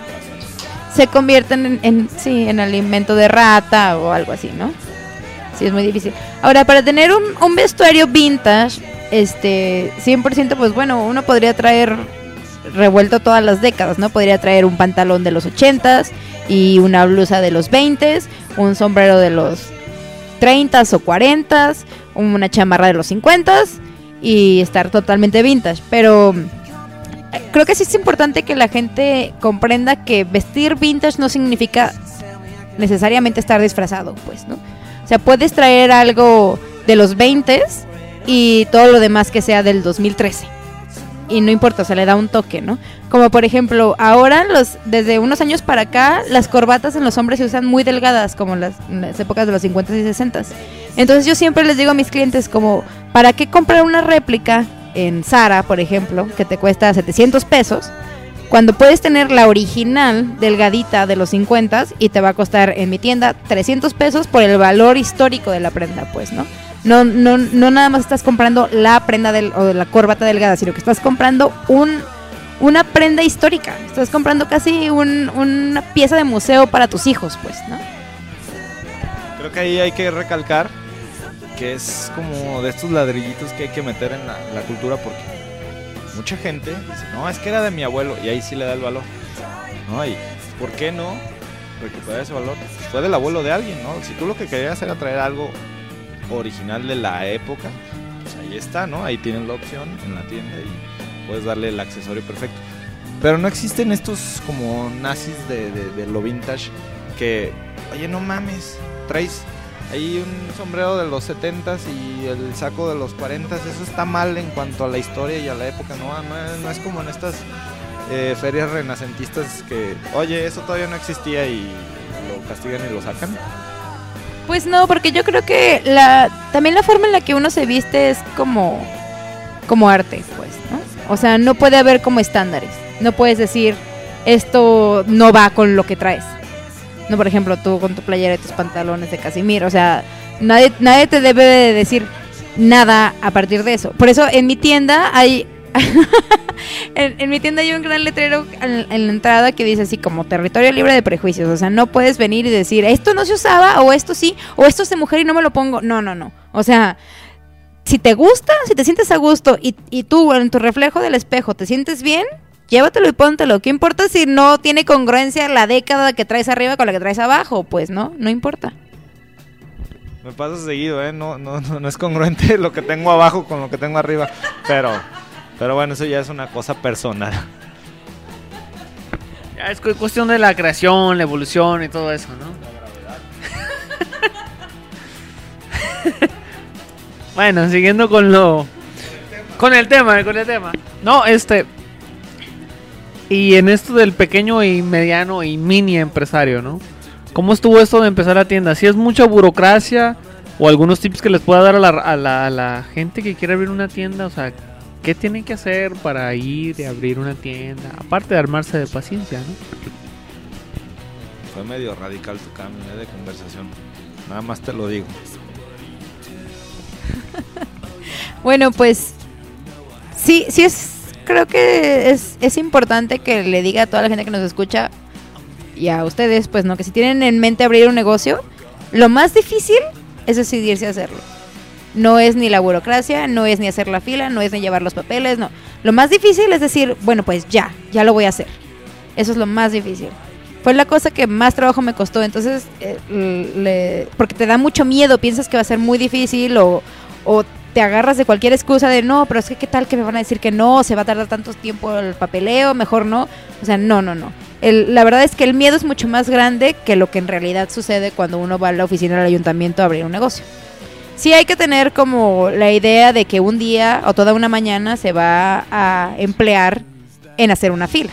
Se convierten en alimento de rata o algo así, ¿no? Sí, es muy difícil. Ahora, para tener un vestuario vintage, 100%, pues bueno, uno podría traer revuelto todas las décadas, ¿no? Podría traer un pantalón de los 80s y una blusa de los 20s, un sombrero de los 30s o 40s, una chamarra de los 50s y estar totalmente vintage. Pero creo que sí es importante que la gente comprenda que vestir vintage no significa necesariamente estar disfrazado, pues, ¿no? O sea, puedes traer algo de los 20s y todo lo demás que sea del 2013. Y no importa, se le da un toque, ¿no? Como por ejemplo, ahora desde unos años para acá, las corbatas en los hombres se usan muy delgadas, como en las épocas de los 50s y 60s. Entonces yo siempre les digo a mis clientes como, ¿para qué comprar una réplica en Zara, por ejemplo, que te cuesta 700 pesos, cuando puedes tener la original delgadita de los 50s y te va a costar en mi tienda 300 pesos por el valor histórico de la prenda, pues, ¿no? No nada más estás comprando la prenda o la corbata delgada, sino que estás comprando una prenda histórica. Estás comprando casi una pieza de museo para tus hijos, pues, ¿no? Creo que ahí hay que recalcar que es como de estos ladrillitos que hay que meter en la cultura, porque mucha gente dice, no, es que era de mi abuelo, y ahí sí le da el valor, ¿no? Y ¿por qué no recuperar ese valor? Fue del abuelo de alguien, ¿no? Si tú lo que querías era traer algo original de la época, pues ahí está, ¿no? Ahí tienes la opción en la tienda y puedes darle el accesorio perfecto. Pero no existen estos como nazis de lo vintage que, oye, no mames, traes Hay un sombrero de los 70s y el saco de los 40s, eso está mal en cuanto a la historia y a la época, no es como en estas ferias renacentistas que, oye, eso todavía no existía y lo castigan y lo sacan. Pues no, porque yo creo que también la forma en la que uno se viste es como arte, pues, ¿no? O sea, no puede haber como estándares. No puedes decir, esto no va con lo que traes. No, por ejemplo, tú con tu playera y tus pantalones de casimir. O sea, nadie te debe de decir nada a partir de eso. Por eso en mi tienda hay... en mi tienda hay un gran letrero en la entrada que dice así como territorio libre de prejuicios. O sea, no puedes venir y decir esto no se usaba, o esto sí, o esto es de mujer y no me lo pongo. No. O sea, si te gusta, si te sientes a gusto y tú en tu reflejo del espejo te sientes bien, llévatelo y póntelo. ¿Qué importa si no tiene congruencia la década que traes arriba con la que traes abajo? Pues no importa. Me pasa seguido, no es congruente lo que tengo abajo con lo que tengo arriba, pero bueno, eso ya es una cosa personal. Ya es cuestión de la creación, la evolución y todo eso, ¿no? Bueno, siguiendo con el tema. No, y en esto del pequeño y mediano y mini empresario, ¿no? ¿Cómo estuvo esto de empezar la tienda? ¿Si es mucha burocracia o algunos tips que les pueda dar a la gente que quiere abrir una tienda? O sea, ¿qué tienen que hacer para ir y abrir una tienda? Aparte de armarse de paciencia, ¿no? Fue medio radical tu cambio de conversación. Nada más te lo digo. Bueno, pues sí creo que es importante que le diga a toda la gente que nos escucha y a ustedes, pues, ¿no? Que si tienen en mente abrir un negocio, lo más difícil es decidirse a hacerlo. No es ni la burocracia, no es ni hacer la fila, no es ni llevar los papeles, no. Lo más difícil es decir, bueno, pues ya lo voy a hacer. Eso es lo más difícil. Fue la cosa que más trabajo me costó, entonces, porque te da mucho miedo, piensas que va a ser muy difícil o te agarras de cualquier excusa de no, pero es que qué tal que me van a decir que no, se va a tardar tanto tiempo el papeleo, mejor no. O sea, no. La verdad es que el miedo es mucho más grande que lo que en realidad sucede cuando uno va a la oficina del ayuntamiento a abrir un negocio. Sí hay que tener como la idea de que un día o toda una mañana se va a emplear en hacer una fila.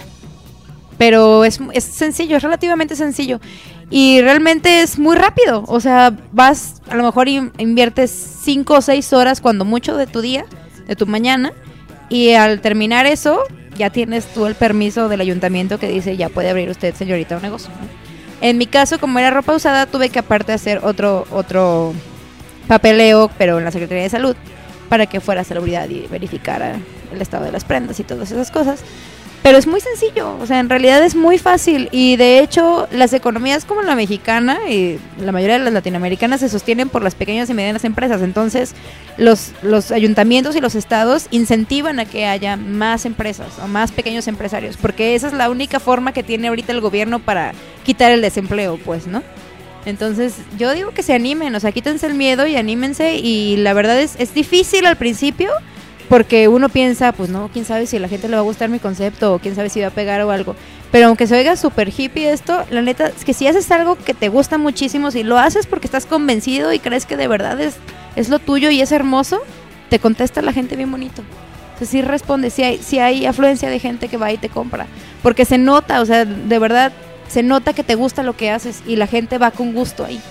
Pero es sencillo, es relativamente sencillo. Y realmente es muy rápido. O sea, vas, a lo mejor inviertes 5 o 6 horas cuando mucho de tu día, de tu mañana. Y al terminar eso, ya tienes tú el permiso del ayuntamiento que dice, ya puede abrir usted, señorita, un negocio, ¿no? En mi caso, como era ropa usada, tuve que aparte hacer otro papeleo, pero en la Secretaría de Salud, para que fuera salubridad y verificara el estado de las prendas y todas esas cosas. Pero es muy sencillo, o sea, en realidad es muy fácil. Y de hecho, las economías como la mexicana y la mayoría de las latinoamericanas se sostienen por las pequeñas y medianas empresas. Entonces, los ayuntamientos y los estados incentivan a que haya más empresas o más pequeños empresarios, porque esa es la única forma que tiene ahorita el gobierno para quitar el desempleo, pues, ¿no? Entonces, yo digo que se animen, o sea, quítense el miedo y anímense. Y la verdad es difícil al principio, porque uno piensa, pues no, quién sabe si a la gente le va a gustar mi concepto, o quién sabe si va a pegar o algo. Pero aunque se oiga súper hippie esto, la neta es que si haces algo que te gusta muchísimo, si lo haces porque estás convencido y crees que de verdad es lo tuyo y es hermoso, te contesta la gente bien bonito. O sea, sí responde, sí hay afluencia de gente que va y te compra. Porque se nota, o sea, de verdad, se nota que te gusta lo que haces y la gente va con gusto ahí.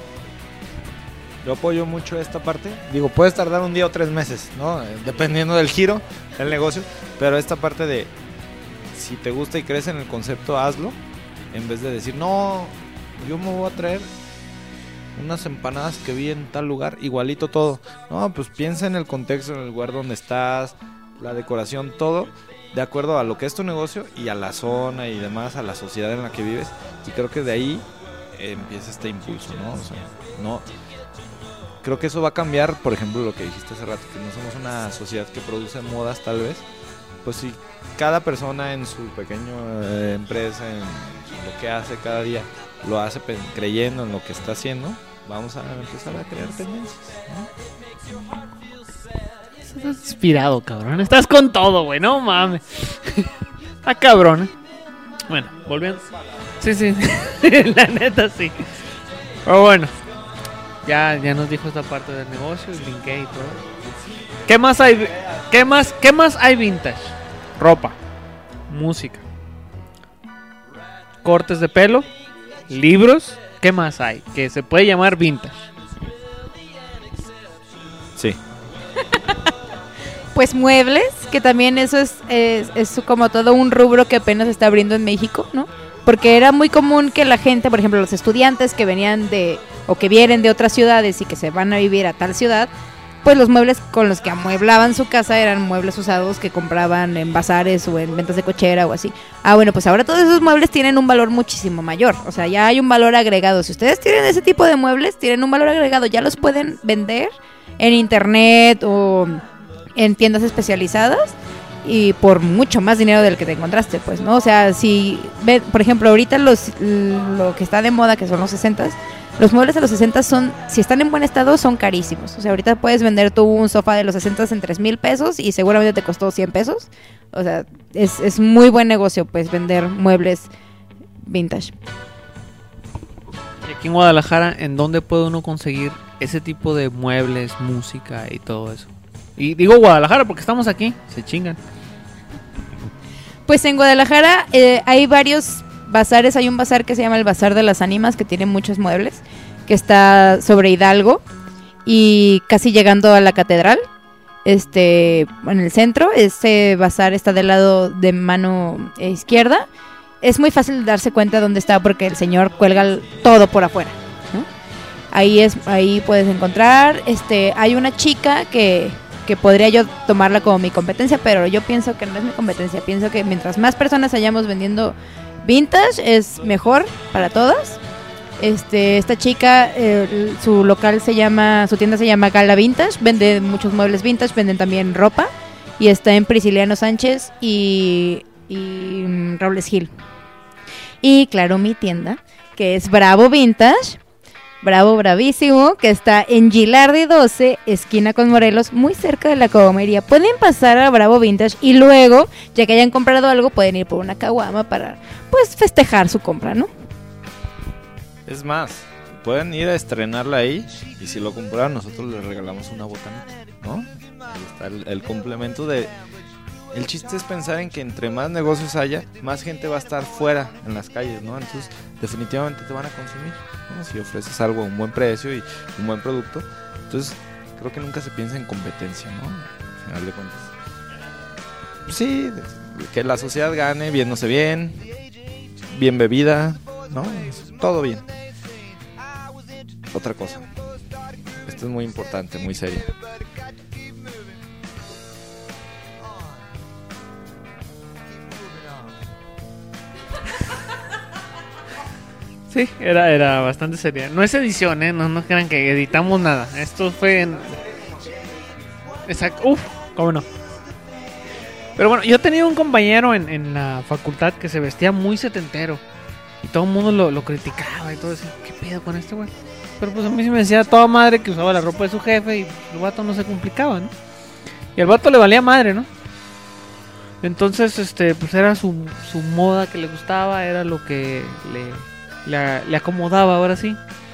Yo apoyo mucho esta parte. Digo, puedes tardar un día o 3 meses, ¿no? Dependiendo del giro del negocio. Pero esta parte de, si te gusta y crees en el concepto, hazlo. En vez de decir, no, yo me voy a traer unas empanadas que vi en tal lugar, igualito todo. No, pues piensa en el contexto, en el lugar donde estás, la decoración, todo, de acuerdo a lo que es tu negocio y a la zona y demás, a la sociedad en la que vives. Y creo que de ahí empieza este impulso, ¿no? O sea, no... Creo que eso va a cambiar, por ejemplo, lo que dijiste hace rato, que no somos una sociedad que produce modas, tal vez. Pues si cada persona en su pequeña empresa, en lo que hace cada día, lo hace creyendo en lo que está haciendo, vamos a empezar a crear tendencias, ¿no? Estás inspirado, cabrón. Estás con todo, güey. No mames. Está cabrón, ¿eh? Bueno, volviendo. Sí. La neta, sí. Pero bueno. Ya nos dijo esta parte del negocio, brinqué y todo. ¿Qué más hay? ¿Qué más hay vintage? Ropa, música, cortes de pelo, libros. ¿Qué más hay? Que se puede llamar vintage. Sí. Pues muebles, que también eso es como todo un rubro que apenas está abriendo en México, ¿no? Porque era muy común que la gente, por ejemplo, los estudiantes que venían o que vienen de otras ciudades y que se van a vivir a tal ciudad, pues los muebles con los que amueblaban su casa eran muebles usados que compraban en bazares o en ventas de cochera o así. Bueno, pues ahora todos esos muebles tienen un valor muchísimo mayor, o sea, ya hay un valor agregado. Si ustedes tienen ese tipo de muebles, tienen un valor agregado, ya los pueden vender en internet o en tiendas especializadas y por mucho más dinero del que te encontraste, pues, ¿no? O sea, si ven, por ejemplo, ahorita lo que está de moda, que son los 60s, los muebles de los 60 son, si están en buen estado, son carísimos. O sea, ahorita puedes vender tú un sofá de los 60 en 3,000 pesos y seguramente te costó 100 pesos. O sea, es muy buen negocio, pues, vender muebles vintage. Y aquí en Guadalajara, ¿en dónde puede uno conseguir ese tipo de muebles, música y todo eso? Y digo Guadalajara porque estamos aquí, se chingan. Pues en Guadalajara hay varios bazares. Hay un bazar que se llama el Bazar de las Ánimas, que tiene muchos muebles, que está sobre Hidalgo y casi llegando a la catedral, en el centro. Este bazar está del lado de mano izquierda. Es muy fácil darse cuenta dónde está porque el señor cuelga todo por afuera, ¿no? Ahí puedes encontrar. Hay una chica que podría yo tomarla como mi competencia, pero yo pienso que no es mi competencia. Pienso que mientras más personas hayamos vendiendo vintage es mejor para todas. Esta chica, su tienda se llama Gala Vintage, vende muchos muebles vintage, venden también ropa y está en Prisciliano Sánchez y Robles Gil. Y claro, mi tienda, que es Bravo Vintage, bravísimo, que está en Gilardi 12, esquina con Morelos, muy cerca de la Cogomería. Pueden pasar a Bravo Vintage y luego, ya que hayan comprado algo, pueden ir por una caguama para, pues, festejar su compra, ¿no? Es más, pueden ir a estrenarla ahí y si lo compran nosotros les regalamos una botanita, ¿no? Ahí está el complemento de... El chiste es pensar en que entre más negocios haya, más gente va a estar fuera en las calles, ¿no? Entonces, definitivamente te van a consumir, ¿no? Si ofreces algo a un buen precio y un buen producto. Entonces, creo que nunca se piensa en competencia, ¿no? Al final de cuentas. Sí, que la sociedad gane, viéndose bien bebida, ¿no? Todo bien. Otra cosa. Esto es muy importante, muy serio. Sí, era bastante seria. No es edición, no crean que editamos nada. Esto fue en... Exacto. Cómo no. Pero bueno, yo tenía un compañero en la facultad que se vestía muy setentero. Y todo el mundo lo criticaba y todo eso. ¿Qué pedo con este güey? Pero pues a mí sí me decía toda madre que usaba la ropa de su jefe y el vato no se complicaba, ¿no? Y al vato le valía madre, ¿no? Entonces, pues era su moda que le gustaba, era lo que le acomodaba, ahora sí.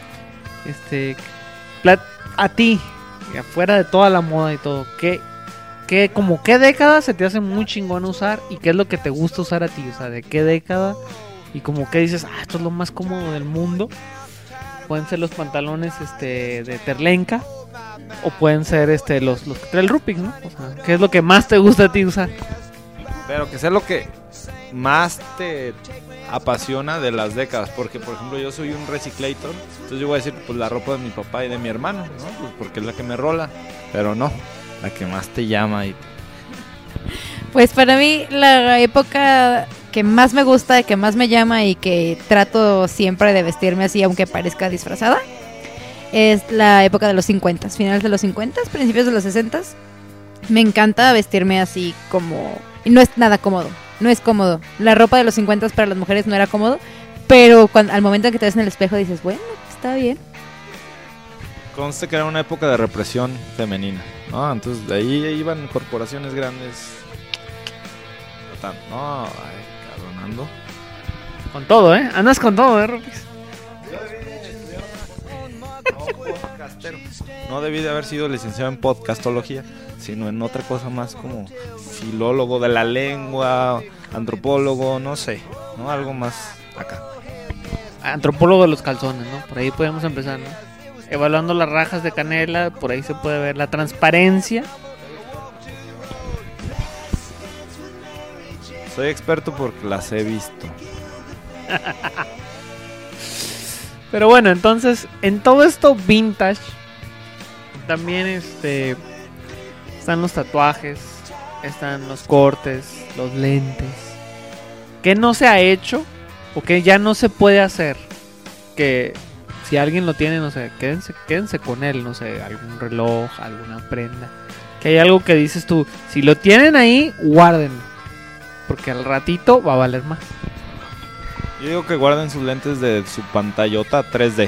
A ti, afuera de toda la moda y todo, ¿qué década se te hace muy chingón usar? ¿Y qué es lo que te gusta usar a ti? O sea, ¿de qué década? Y como que dices, esto es lo más cómodo del mundo. Pueden ser los pantalones de Terlenka, o pueden ser los que trae el Rupix, ¿no? O sea, ¿qué es lo que más te gusta a ti usar? Pero que sea lo que más te apasiona de las décadas, porque por ejemplo yo soy un reciclator, entonces yo voy a decir pues la ropa de mi papá y de mi hermano, ¿no? Pues porque es la que me rola, pero no, la que más te llama. Pues para mí la época que más me gusta, que más me llama y que trato siempre de vestirme así aunque parezca disfrazada, es la época de los 50, finales de los 50, principios de los 60. Me encanta vestirme así como... Y no es nada cómodo, no es cómodo. La ropa de los 50 para las mujeres no era cómodo, pero al momento en que te ves en el espejo dices, bueno, está bien. Conste que era una época de represión femenina, ¿no? Entonces de ahí iban corporaciones grandes. No, cabronando. Con todo, andas con todo, Rupix. No, reitero, no debí de haber sido licenciado en podcastología, sino en otra cosa más como filólogo de la lengua, antropólogo, no sé, ¿no? Algo más acá. Antropólogo de los calzones, ¿no? Por ahí podemos empezar, ¿no? Evaluando las rajas de canela, por ahí se puede ver la transparencia. Soy experto porque las he visto. Pero bueno, entonces, en todo esto vintage, también están los tatuajes, están los cortes, los lentes. ¿Qué no se ha hecho o qué ya no se puede hacer? Que si alguien lo tiene, no sé, quédense con él, no sé, algún reloj, alguna prenda. Que hay algo que dices tú, si lo tienen ahí, guárdenlo, porque al ratito va a valer más. Yo digo que guarden sus lentes de su pantallota 3D.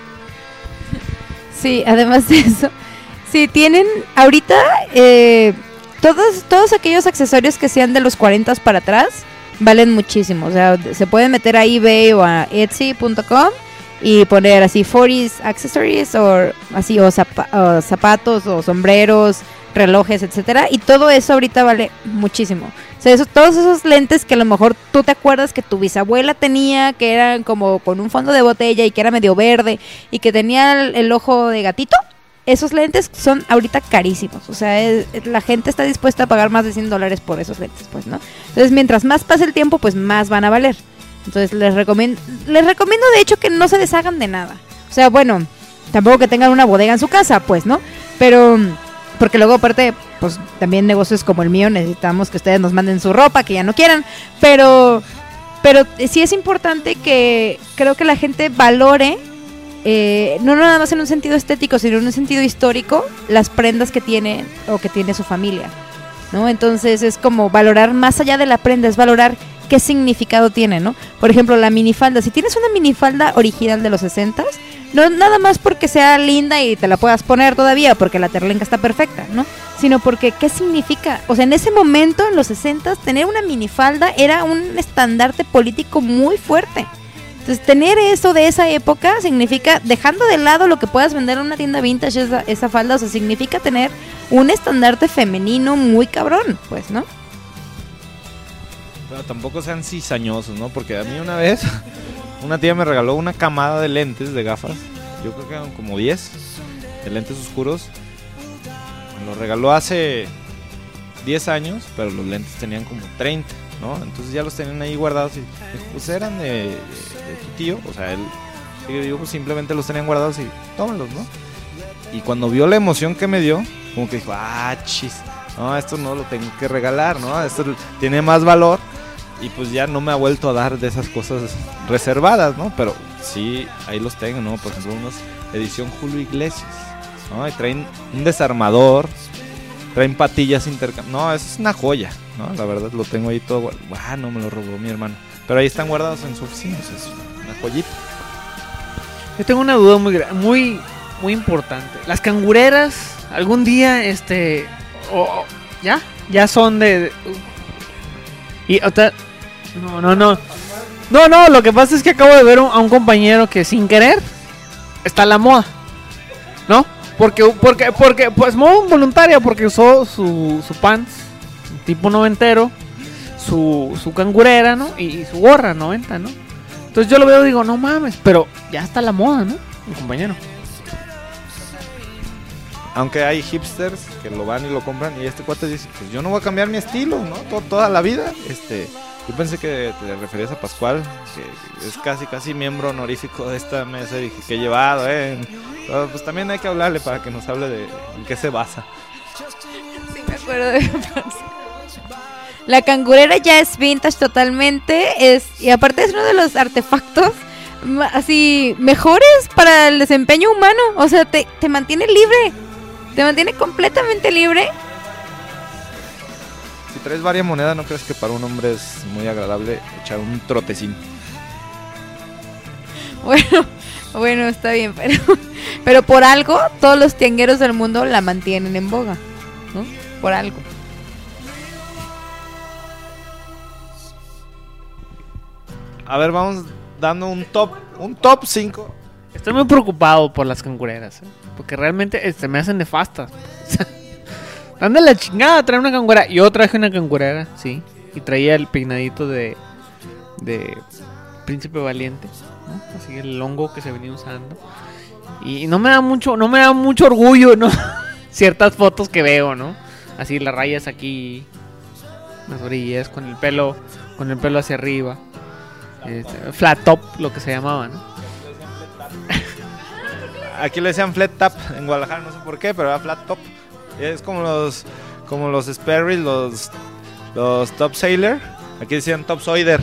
Sí, además de eso, si tienen ahorita todos aquellos accesorios que sean de los 40 para atrás valen muchísimo. O sea, se pueden meter a eBay o a Etsy.com y poner así 40s accessories o así o zapatos o sombreros, relojes, etcétera, y todo eso ahorita vale muchísimo. O sea, todos esos lentes que a lo mejor tú te acuerdas que tu bisabuela tenía, que eran como con un fondo de botella y que era medio verde y que tenía el ojo de gatito, esos lentes son ahorita carísimos. O sea, la gente está dispuesta a pagar más de $100 por esos lentes, pues, ¿no? Entonces, mientras más pase el tiempo, pues más van a valer. Entonces, les recomiendo de hecho que no se deshagan de nada. O sea, bueno, tampoco que tengan una bodega en su casa, pues, ¿no? Pero porque luego aparte, pues también negocios como el mío necesitamos que ustedes nos manden su ropa que ya no quieran, pero sí es importante que creo que la gente valore, no nada más en un sentido estético, sino en un sentido histórico, las prendas que tiene o que tiene su familia, ¿no? Entonces es como valorar más allá de la prenda, es valorar qué significado tiene, ¿no? Por ejemplo, la minifalda, si tienes una minifalda original de los 60s, no nada más porque sea linda y te la puedas poner todavía, porque la terlenca está perfecta, ¿no? Sino porque, ¿qué significa? O sea, en ese momento, en los 60s, tener una minifalda era un estandarte político muy fuerte. Entonces, tener eso de esa época significa, dejando de lado lo que puedas vender en una tienda vintage, esa falda, o sea, significa tener un estandarte femenino muy cabrón, pues, ¿no? Pero tampoco sean cizañosos, ¿no? Porque a mí una vez una tía me regaló una camada de lentes, de gafas. Yo creo que eran como 10 de lentes oscuros. Me lo regaló hace 10 años, pero los lentes tenían como 30, ¿no? Entonces ya los tenían ahí guardados y pues eran de tu tío. O sea, él, yo pues simplemente los tenían guardados y tómalos, ¿no? Y cuando vio la emoción que me dio, como que dijo, chis, no, esto no lo tengo que regalar, ¿no? Esto tiene más valor. Y pues ya no me ha vuelto a dar de esas cosas reservadas, ¿no? Pero sí, ahí los tengo, ¿no? Por ejemplo, unos edición Julio Iglesias, ¿no? Y traen un desarmador, traen patillas no, eso es una joya, ¿no? La verdad lo tengo ahí todo, no me lo robó mi hermano. Pero ahí están guardados en su oficina, o sea, es una joyita. Yo tengo una duda muy importante. Las cangureras, algún día, ya son de y otra, no, lo que pasa es que acabo de ver a un compañero que sin querer está a la moda, ¿no? Porque pues modo voluntaria, porque usó su pants tipo noventero, su cangurera, ¿no? Y su gorra 90, ¿no? Entonces yo lo veo y digo, no mames, pero ya está a la moda, ¿no? Mi compañero. Aunque hay hipsters que lo van y lo compran y este cuate dice, pues yo no voy a cambiar mi estilo, ¿no? Toda la vida. Yo pensé que te referías a Pascual, que es casi miembro honorífico de esta mesa y que he llevado, Pero pues también hay que hablarle para que nos hable de en qué se basa. Sí, me acuerdo de la cangurera ya es vintage totalmente, y aparte es uno de los artefactos así mejores para el desempeño humano. O sea, te mantiene libre. Te mantiene completamente libre. Si traes varias monedas, ¿no crees que para un hombre es muy agradable echar un trotecín? Bueno, está bien, pero por algo todos los tiangueros del mundo la mantienen en boga, ¿no? Por algo. A ver, vamos dando un top 5. Estoy muy preocupado por las cangureras, porque realmente me hacen nefastas. Anda la chingada, trae una cangurera. Yo traje una cangurera, sí, y traía el peinadito de Príncipe Valiente, ¿no? Así el hongo que se venía usando. Y no me da mucho orgullo, ¿no? Ciertas fotos que veo, ¿no? Así las rayas aquí, las orillas, con el pelo hacia arriba. Flat top, lo que se llamaba, ¿no? Aquí le decían flat top en Guadalajara, no sé por qué, pero era flat top. Es como los Sperry, los top sailor. Aquí decían top soider.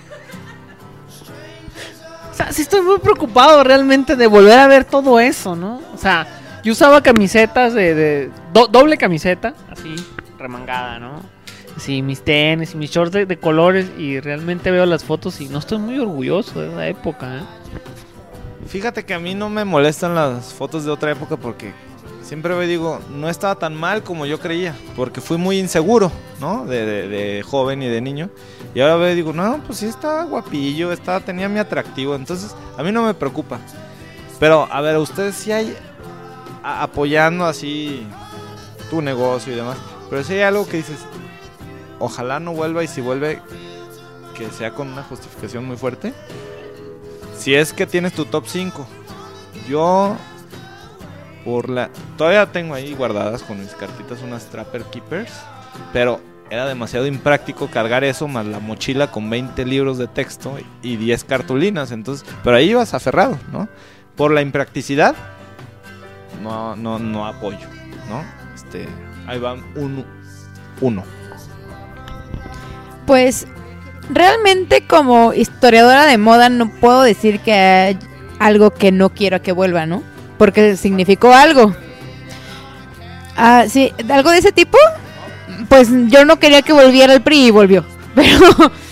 O sea, sí estoy muy preocupado realmente de volver a ver todo eso, ¿no? O sea, yo usaba camisetas doble camiseta, así, remangada, ¿no? Sí, mis tenis y mis shorts de colores, y realmente veo las fotos y no estoy muy orgulloso de esa época, ¿eh? Fíjate que a mí no me molestan las fotos de otra época porque siempre me digo, no estaba tan mal como yo creía, porque fui muy inseguro, ¿no? De joven y de niño. Y ahora veo y digo, no, pues sí estaba guapillo, tenía mi atractivo, entonces a mí no me preocupa. Pero, a ver, ustedes sí hay apoyando así tu negocio y demás, pero sí hay algo que dices, ojalá no vuelva, y si vuelve, que sea con una justificación muy fuerte. Si es que tienes tu top 5, yo todavía tengo ahí guardadas con mis cartitas unas Trapper Keepers, pero era demasiado impráctico cargar eso más la mochila con 20 libros de texto y 10 cartulinas, entonces, pero ahí ibas aferrado, ¿no? Por la impracticidad, no apoyo, ¿no? Ahí va uno. Pues realmente como historiadora de moda no puedo decir que hay algo que no quiero que vuelva, ¿no? Porque significó algo. Sí, algo de ese tipo. Pues yo no quería que volviera el PRI y volvió. Pero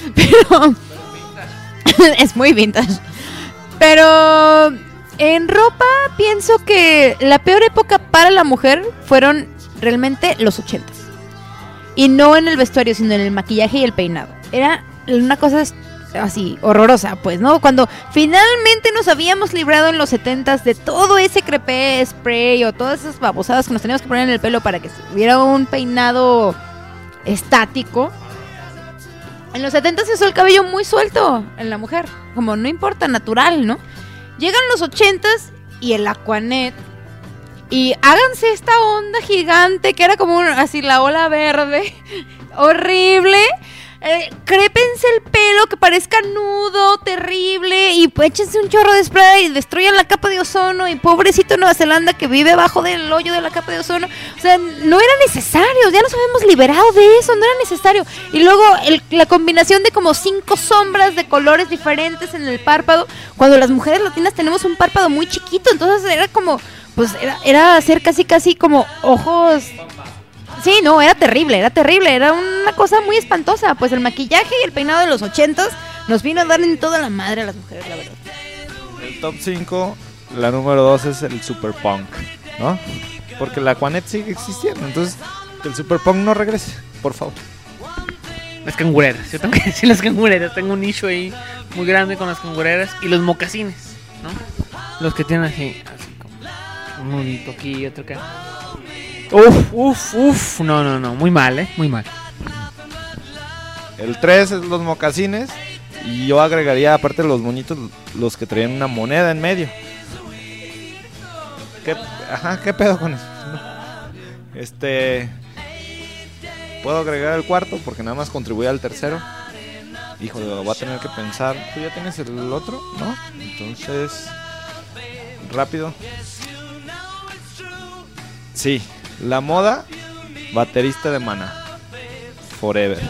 es muy vintage. Pero en ropa pienso que la peor época para la mujer fueron realmente los 80s. Y no en el vestuario, sino en el maquillaje y el peinado. Era una cosa así, horrorosa, pues, ¿no? Cuando finalmente nos habíamos librado en los 70s de todo ese crepé, spray o todas esas babosadas que nos teníamos que poner en el pelo para que hubiera un peinado estático. En los 70s se usó el cabello muy suelto en la mujer, como no importa, natural, ¿no? Llegan los 80s y el Aquanet. Y háganse esta onda gigante que era como así la ola verde, horrible. Crépense el pelo que parezca nudo, terrible, y échense un chorro de spray y destruyan la capa de ozono. Y pobrecito Nueva Zelanda que vive bajo del hoyo de la capa de ozono. O sea, no era necesario, ya nos habíamos liberado de eso, no era necesario. Y luego la combinación de como 5 sombras de colores diferentes en el párpado, cuando las mujeres latinas tenemos un párpado muy chiquito, entonces era como, pues era hacer casi como ojos. Sí, no, era terrible, era una cosa muy espantosa. Pues el maquillaje y el peinado de los 80s nos vino a dar en toda la madre a las mujeres, la verdad. El top 5, la número 2 es el super punk, ¿no? Porque la Aquanet sigue existiendo, entonces que el super punk no regrese, por favor. Las cangureras, yo tengo que decir las cangureras. Tengo un nicho ahí muy grande con las cangureras y los mocasines, ¿no? Los que tienen así como un nudito aquí y otro acá. Uf, no, muy mal, muy mal. El 3 es los mocasines. Y yo agregaría, aparte de los moñitos, los que traían una moneda en medio. ¿Qué pedo con eso? Puedo agregar el cuarto porque nada más contribuye al tercero. Híjole, lo voy a tener que pensar. ¿Tú ya tienes el otro? ¿No? Entonces, rápido. Sí, la moda, baterista de Maná, Forever.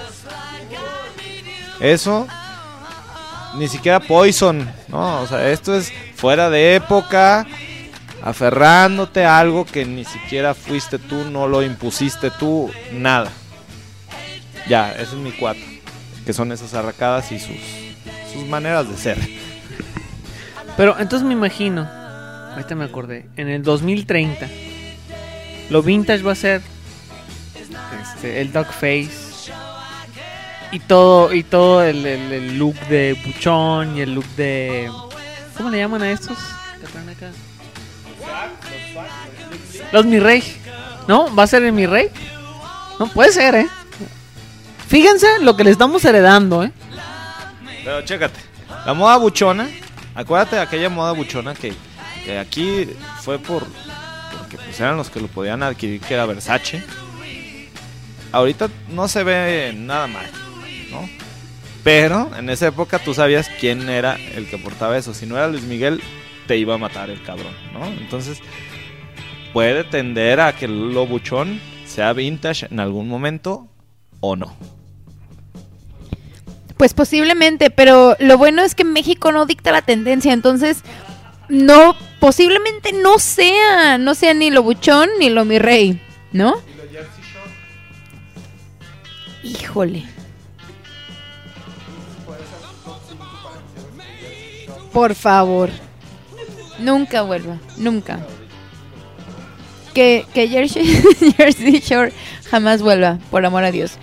Eso, ni siquiera Poison, ¿no? O sea, esto es fuera de época, aferrándote a algo que ni siquiera fuiste tú, no lo impusiste tú, nada. Ya, ese es mi 4, que son esas arracadas y sus maneras de ser. Pero entonces me imagino, ahorita me acordé, en el 2030... lo vintage va a ser el dog face y todo el look de buchón y el look de, ¿cómo le llaman a estos? ¿Qué traen acá? Los Mi Rey. ¿No? ¿Va a ser el Mi Rey? No puede ser, Fíjense lo que le estamos heredando, Pero chécate, la moda buchona, acuérdate de aquella moda buchona que aquí fue porque pues eran los que lo podían adquirir, que era Versace. Ahorita no se ve nada mal, ¿no? Pero en esa época tú sabías quién era el que portaba eso. Si no era Luis Miguel, te iba a matar el cabrón, ¿no? Entonces puede tender a que lo buchón sea vintage en algún momento o no. Pues posiblemente, pero lo bueno es que México no dicta la tendencia, entonces no, posiblemente no sea ni lo buchón ni lo Mi Rey, ¿no? Híjole. Por favor. Nunca vuelva, nunca. Que Jersey Shore jamás vuelva, por amor a Dios.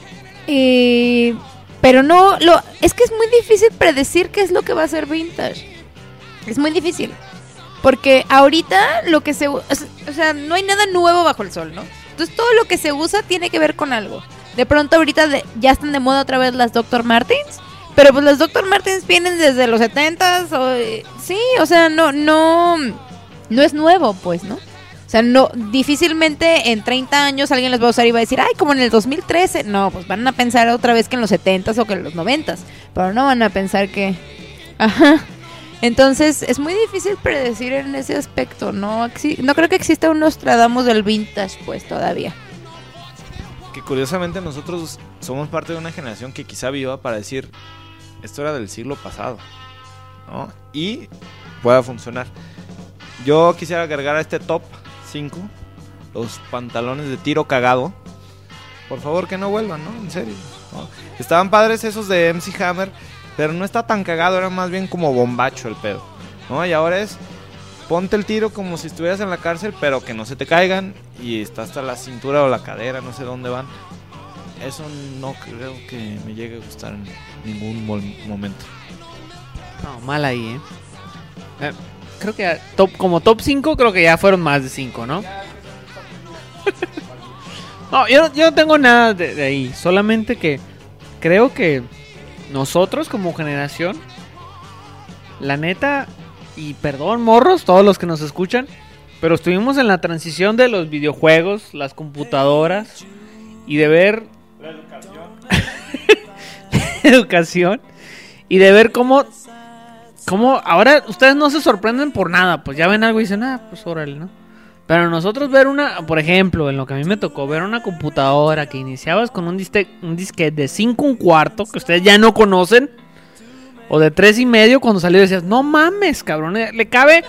Pero no, es que es muy difícil predecir qué es lo que va a ser vintage. Es muy difícil. Porque ahorita lo que o sea, no hay nada nuevo bajo el sol, ¿no? Entonces todo lo que se usa tiene que ver con algo. De pronto ahorita ya están de moda otra vez las Dr. Martens. Pero pues las Dr. Martens vienen desde los 70s. Sí, o sea, no es nuevo, pues, ¿no? O sea, no, difícilmente en 30 años alguien les va a usar y va a decir, ay, como en el 2013. No, pues van a pensar otra vez que en los 70s o que en los 90s. Pero no van a pensar que... Ajá. Entonces, es muy difícil predecir en ese aspecto. No creo que exista un Nostradamus del vintage, pues, todavía. Que curiosamente nosotros somos parte de una generación que quizá viva para decir, esto era del siglo pasado, ¿no? Y pueda funcionar. Yo quisiera agregar a este top 5 los pantalones de tiro cagado. Por favor, que no vuelvan, ¿no? En serio, ¿no? Estaban padres esos de MC Hammer, pero no está tan cagado, era más bien como bombacho el pedo, ¿no? Y ahora es, ponte el tiro como si estuvieras en la cárcel, pero que no se te caigan y está hasta la cintura o la cadera, no sé dónde van. Eso no creo que me llegue a gustar en ningún momento. No, mal ahí, creo que como top 5 creo que ya fueron más de 5, ¿no? No, yo no tengo nada de ahí. Solamente que creo que nosotros como generación, la neta, y perdón morros, todos los que nos escuchan, pero estuvimos en la transición de los videojuegos, las computadoras, y de ver... La educación. Y de ver cómo ahora ustedes no se sorprenden por nada, pues ya ven algo y dicen, pues órale, ¿no? Pero nosotros ver por ejemplo, en lo que a mí me tocó, ver una computadora que iniciabas con un disquete de 5 1/4, que ustedes ya no conocen, o de 3 1/2, cuando salió decías, no mames, cabrón, le cabe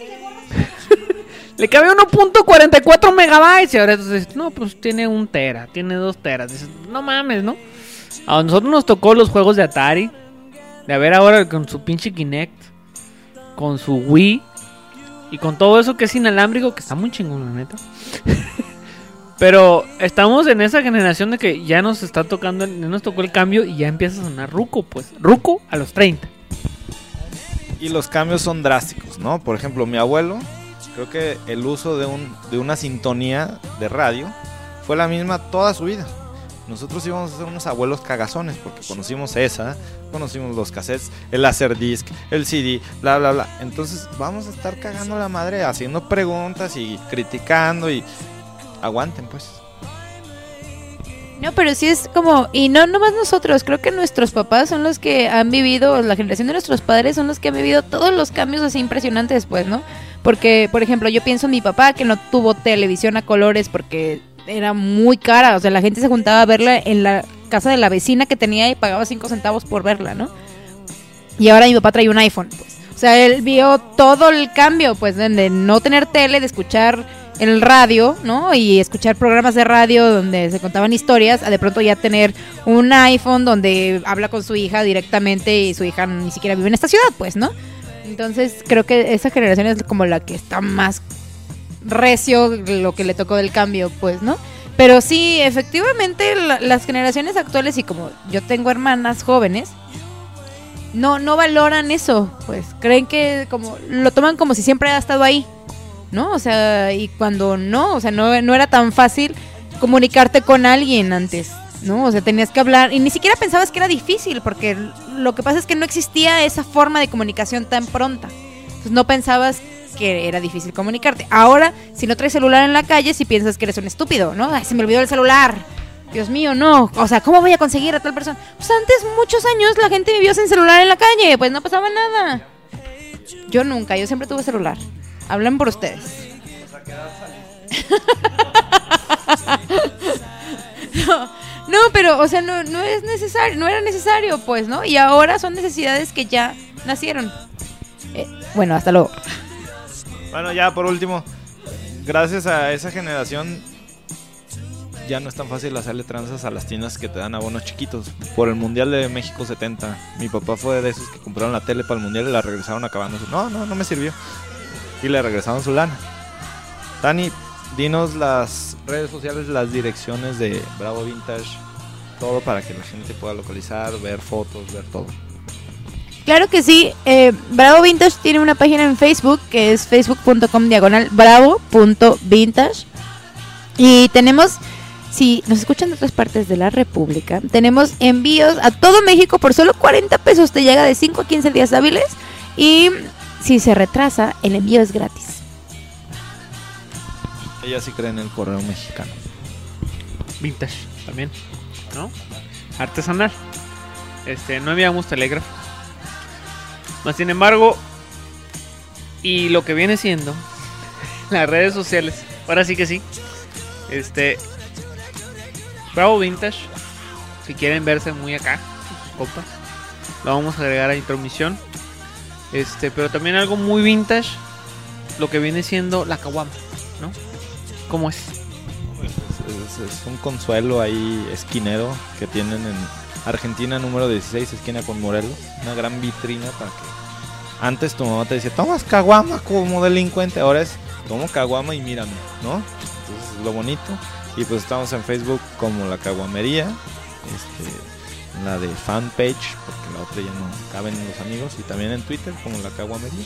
1.44 megabytes, y ahora entonces, no, pues tiene 1 tera, tiene 2 teras, dices, no mames, ¿no? A nosotros nos tocó los juegos de Atari, de ver ahora con su pinche Kinect, con su Wii, y con todo eso que es inalámbrico, que está muy chingón, la neta. Pero estamos en esa generación de que ya nos está tocando, ya nos tocó el cambio y ya empieza a sonar ruco, pues. Ruco a los 30. Y los cambios son drásticos, ¿no? Por ejemplo, mi abuelo, creo que el uso de una sintonía de radio fue la misma toda su vida. Nosotros íbamos a ser unos abuelos cagazones porque conocimos conocimos los cassettes, el Laserdisc, el CD, bla, bla, bla. Entonces vamos a estar cagando la madre haciendo preguntas y criticando y aguanten, pues. No, pero sí es como, y no nomás nosotros, creo que nuestros papás son los que han vivido, la generación de nuestros padres son los que han vivido todos los cambios así impresionantes, pues, ¿no? Porque, por ejemplo, yo pienso en mi papá que no tuvo televisión a colores porque era muy cara, o sea, la gente se juntaba a verla en la casa de la vecina que tenía y pagaba 5 centavos por verla, ¿no? Y ahora mi papá trae un iPhone, pues. O sea, él vio todo el cambio, pues, de no tener tele, de escuchar el radio, ¿no? Y escuchar programas de radio donde se contaban historias, a de pronto ya tener un iPhone donde habla con su hija directamente y su hija ni siquiera vive en esta ciudad, pues, ¿no? Entonces, creo que esa generación es como la que está más recio lo que le tocó del cambio, pues, ¿no? Pero sí, efectivamente, las generaciones actuales, y como yo tengo hermanas jóvenes, no valoran eso, pues creen que como lo toman como si siempre ha estado ahí, ¿no? O sea, y cuando no, o sea, no era tan fácil comunicarte con alguien antes, ¿no? O sea, tenías que hablar y ni siquiera pensabas que era difícil, porque lo que pasa es que no existía esa forma de comunicación tan pronta. Entonces no pensabas que era difícil comunicarte. Ahora, si no traes celular en la calle, si piensas que eres un estúpido, ¿no? Ay, se me olvidó el celular. Dios mío, no. O sea, ¿cómo voy a conseguir a tal persona? Pues antes, muchos años, la gente vivió sin celular en la calle. Pues no pasaba nada. Yo nunca, yo siempre tuve celular. Hablan por ustedes. No, pero, o sea, no es necesario, no era necesario, pues, ¿no? Y ahora son necesidades que ya nacieron. Bueno, hasta luego. Bueno, ya por último, gracias a esa generación ya no es tan fácil hacerle tranzas a las tiendas que te dan abonos chiquitos. Por el Mundial de México 70, mi papá fue de esos que compraron la tele para el Mundial y la regresaron acabando. No me sirvió. Y le regresaron su lana. Tani, dinos las redes sociales, las direcciones de Bravo Vintage, todo para que la gente pueda localizar, ver fotos, ver todo. Claro que sí. Bravo Vintage tiene una página en Facebook que es facebook.com/bravo.vintage. Y tenemos, si nos escuchan de otras partes de la República, tenemos envíos a todo México por solo 40 pesos. Te llega de 5 a 15 días hábiles. Y si se retrasa, el envío es gratis. Ella sí cree en el correo mexicano. Vintage también, ¿no? Artesanal. No enviamos telégrafo. Más sin embargo, y lo que viene siendo las redes sociales, ahora sí que sí. Bravo Vintage, si quieren verse muy acá, sus copas, lo vamos a agregar a intromisión. Pero también algo muy vintage, lo que viene siendo la caguama, ¿no? ¿Cómo es? Es un Consuelo ahí esquinero que tienen en Argentina, número 16, esquina con Morelos. Una gran vitrina para que... Antes tu mamá te decía, tomas caguama como delincuente. Ahora es, tomo caguama y mírame, ¿no? Entonces es lo bonito. Y pues estamos en Facebook como La Caguamería. La de fanpage, porque la otra ya no caben en los amigos. Y también en Twitter como La Caguamería.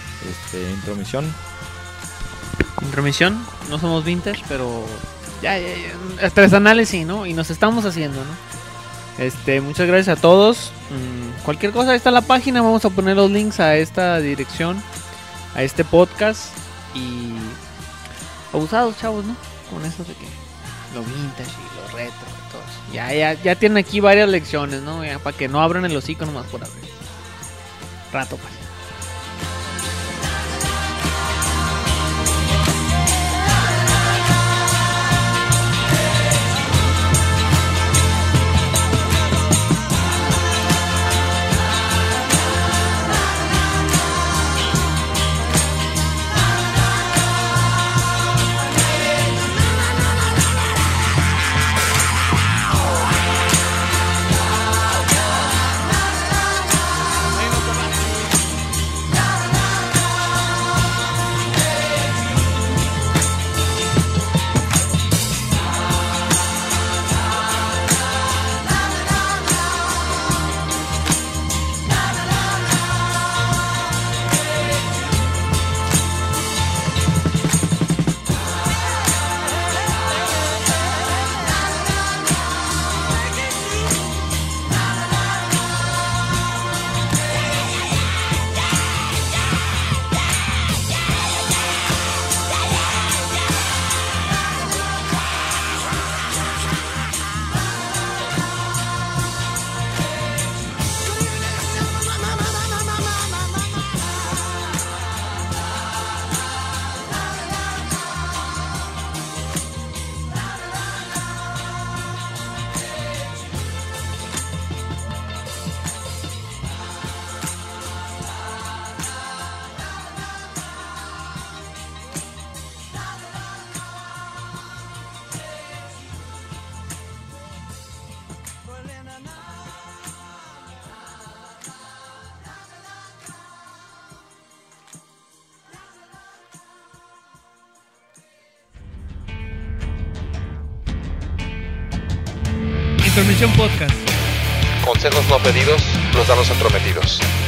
Intromisión, no somos vintage, pero ya artesanales sí, ¿no? Y nos estamos haciendo, ¿no? Muchas gracias a todos. Cualquier cosa, ahí está la página. Vamos a poner los links a esta dirección, a este podcast. Y abusados, chavos, ¿no? Con eso de que lo vintage y lo retro y todo eso. Ya tienen aquí varias lecciones, ¿no? Ya, para que no abran el hocico nomás por abrir. Rato, pues. Intromisión Podcast. Consejos no pedidos los dan los entrometidos.